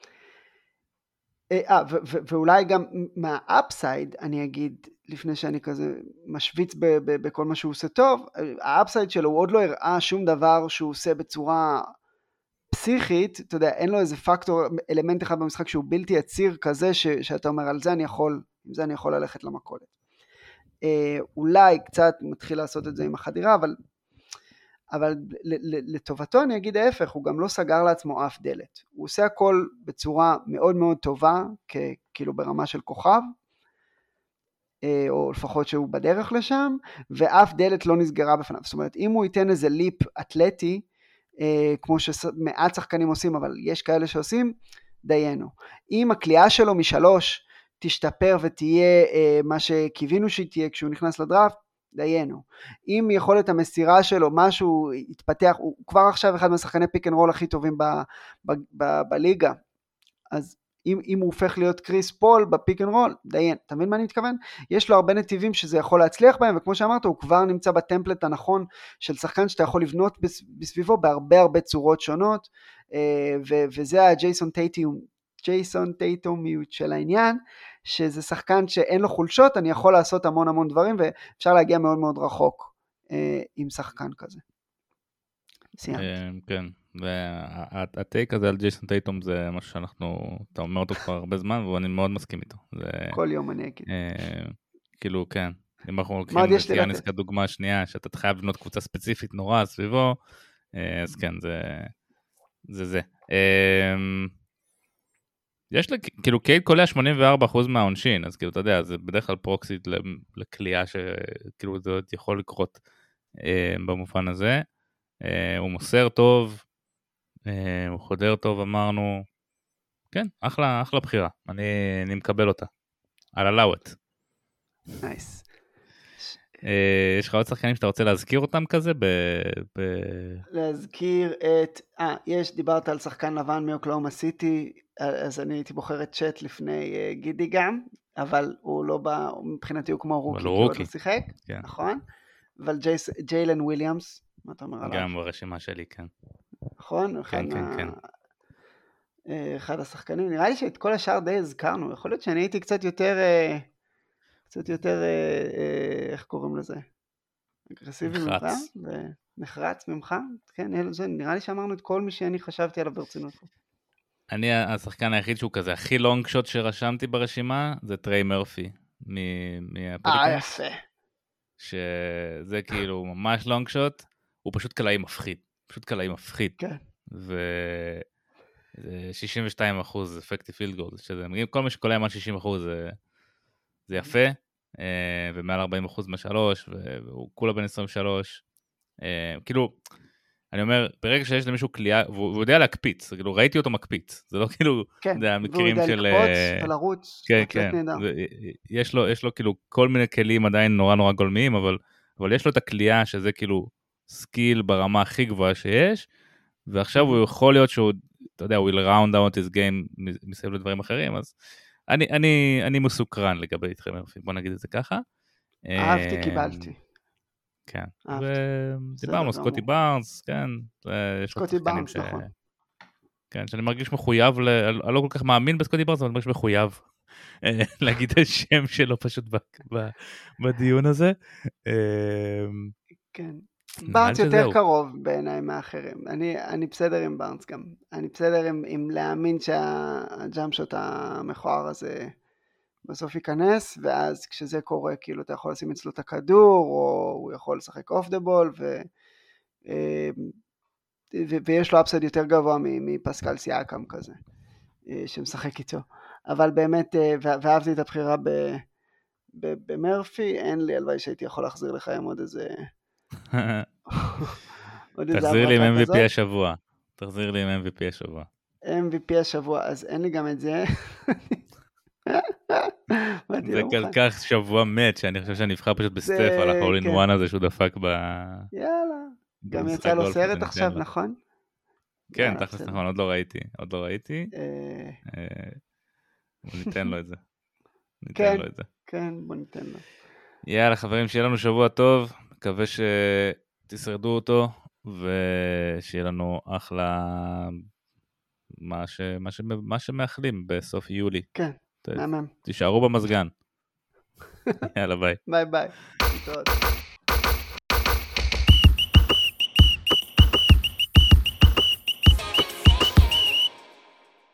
אה, ו- ו- ואולי גם מהאפסייד, אני אגיד, לפני שאני כזה משוויץ ב- ב- בכל מה שהוא עושה טוב, האפסייד שלו הוא עוד לא הראה שום דבר שהוא עושה בצורה פסיכית, אתה יודע, אין לו איזה פקטור, אלמנט אחד במשחק שהוא בלתי יציר כזה, ש- שאתה אומר, על זה אני יכול, עם זה אני יכול ללכת למכולת. אה, אולי קצת מתחיל לעשות את זה עם החדירה, אבל, אבל לטובתו אני אגיד ההפך, הוא גם לא סגר לעצמו אף דלת. הוא עושה הכל בצורה מאוד מאוד טובה, כאילו ברמה של כוכב, אה, או לפחות שהוא בדרך לשם, ואף דלת לא נסגרה בפניו. זאת אומרת, אם הוא ייתן איזה ליפ אתלטי, Uh, כמו שמעט שחקנים עושים, אבל יש כאלה שעושים, דיינו. אם הקליעה שלו משלוש תשתפר ותהיה uh, מה שקיווינו שהיא תהיה כשהוא נכנס לדראפט, דיינו. אם יכולת המסירה שלו, משהו יתפתח, הוא כבר עכשיו אחד מהשחקני פיק אנד רול הכי טובים ב- ב- ב- בליגה, אז אם, אם הוא הופך להיות קריס פול בפיק אנד רול, דיין, אתה מבין מה אני מתכוון? יש לו הרבה נתיבים שזה יכול להצליח בהם, וכמו שאמרת, הוא כבר נמצא בטמפלט הנכון של שחקן שאתה יכול לבנות בסביבו בהרבה הרבה צורות שונות, ו- וזה הג'ייסון טייטום, ג'ייסון טייטומיות של העניין, שזה שחקן שאין לו חולשות, אני יכול לעשות המון המון דברים, ואפשר להגיע מאוד מאוד רחוק עם שחקן כזה. סיימת. כן. והטייק הזה על ג'ייסון טייטום זה משהו שאנחנו, אתה אומר אותו כבר הרבה זמן, ואני מאוד מסכים איתו. כל יום אני אגיד. כאילו, כן. אם אנחנו לוקחים את יאניס כדוגמה השנייה, שאתה חייב לבנות קבוצה ספציפית נורא סביבו, אז כן, זה זה. יש לה, כאילו, קייד קולע שמונים וארבעה אחוז מהעונשין, אז כאילו, אתה יודע, זה בדרך כלל פרוקסית לקליעה שכאילו זה יכול לקרות במובן הזה. הוא מוסר טוב, הוא חודר טוב, אמרנו, כן, אחלה, אחלה בחירה, אני, אני מקבל אותה, על הלאוות. נייס. יש לך עוד שחקנים שאתה רוצה להזכיר אותם כזה? ב... ב... להזכיר את, אה, יש, דיברת על שחקן לבן מאוקלאומה סיטי, אז אני הייתי בוחר את צ'אט לפני גידי גם, אבל הוא לא בא, מבחינתי הוא כמו רוקי, כי הוא עוד לא שיחק, נכון? אבל ג'יילן וויליאמס, מה אתה אומר עליו? גם ברשימה שלי, כן. נכון? כן, כן, כן. אחד השחקנים, נראה לי שאת כל השאר די הזכרנו, יכול להיות שאני הייתי קצת יותר, קצת יותר, איך קוראים לזה? אגרסיבי ממך, ונחרץ ממך, כן, נראה לי שאמרנו את כל מי שאני חשבתי עליו ברצינות. אני, השחקן היחיד שהוא כזה, הכי לונג שוט שרשמתי ברשימה, זה טריי מרפי, מהפליקנס. אה, יפה. שזה כאילו ממש לונג שוט, הוא פשוט קלעי מפחיד, פשוט קלעי מפחיד. כן. ו-שישים ושתיים אחוז אפקטיב פילד גול, שזה, כל מה שקולע מעל שישים אחוז זה, זה יפה, ומעל ארבעים אחוז מהשלוש, והוא כולה בין עשרים ושלוש, כאילו, אני אומר, ברגע שיש למישהו קליעה, והוא יודע להקפיץ, כאילו, ראיתי אותו מקפיץ, זה לא כאילו, כן, זה המקרים של... והוא יודע לקפוץ ולרוץ, כן, כן, יש לו, יש לו כאילו כל מיני כלים עדיין נורא נורא גולמיים, אבל, אבל יש לו את הקליעה שזה כאילו סקיל ברמה הכי גבוהה שיש, ועכשיו הוא יכול להיות שהוא, אתה יודע, הוא will round out his game מסביב לדברים אחרים, אז אני, אני, אני מסוקרן לגבי איתכם, בוא נגיד את זה ככה. אהבתי, קיבלתי. כן, ודיברנו סקוטי בארנס, כן. סקוטי בארנס, נכון. כן, שאני מרגיש מחויב, אני לא כל כך מאמין בסקוטי בארנס, אבל אני מרגיש מחויב להגיד את השם שלו פשוט בדיון הזה. כן. בארנס יותר קרוב בעיניי מאחרים. אני בסדר עם בארנס גם. אני בסדר עם להאמין שהג'אמפ שוט המכוער הזה בסוף ייכנס, ואז כשזה קורה, כאילו אתה יכול לשים אצלו את הכדור, או הוא יכול לשחק אוף דה בול, ויש לו אפסייד יותר גבוה מפסקל סיאקם כזה, שמשחק איתו. אבל באמת, ואהבתי את הבחירה במרפי, אין לי הלוואי שהייתי יכול להחזיר לך עם עוד איזה... תחזיר לי עם אם וי פי השבוע. תחזיר לי עם אם וי פי השבוע. אם וי פי השבוע, אז אין לי גם את זה. זה כל כך שבוע מת, שאני חושב שאני נבחר פשוט בסטף על ה-hole in one הזה שהוא דפק ב... יאללה, גם יצא לו סרט עכשיו, נכון? כן, תכלס נכון, עוד לא ראיתי, עוד לא ראיתי. ניתן לו את זה. ניתן לו את זה. כן, בוא ניתן לו. יאללה, חברים, שיהיה לנו שבוע טוב, מקווה שתשרדו אותו, ושיהיה לנו אחלה, מה, ש... מה, ש... מה שמאחלים בסוף יולי. כן, מהמם. תישארו במזגן. יאללה, ביי. ביי ביי.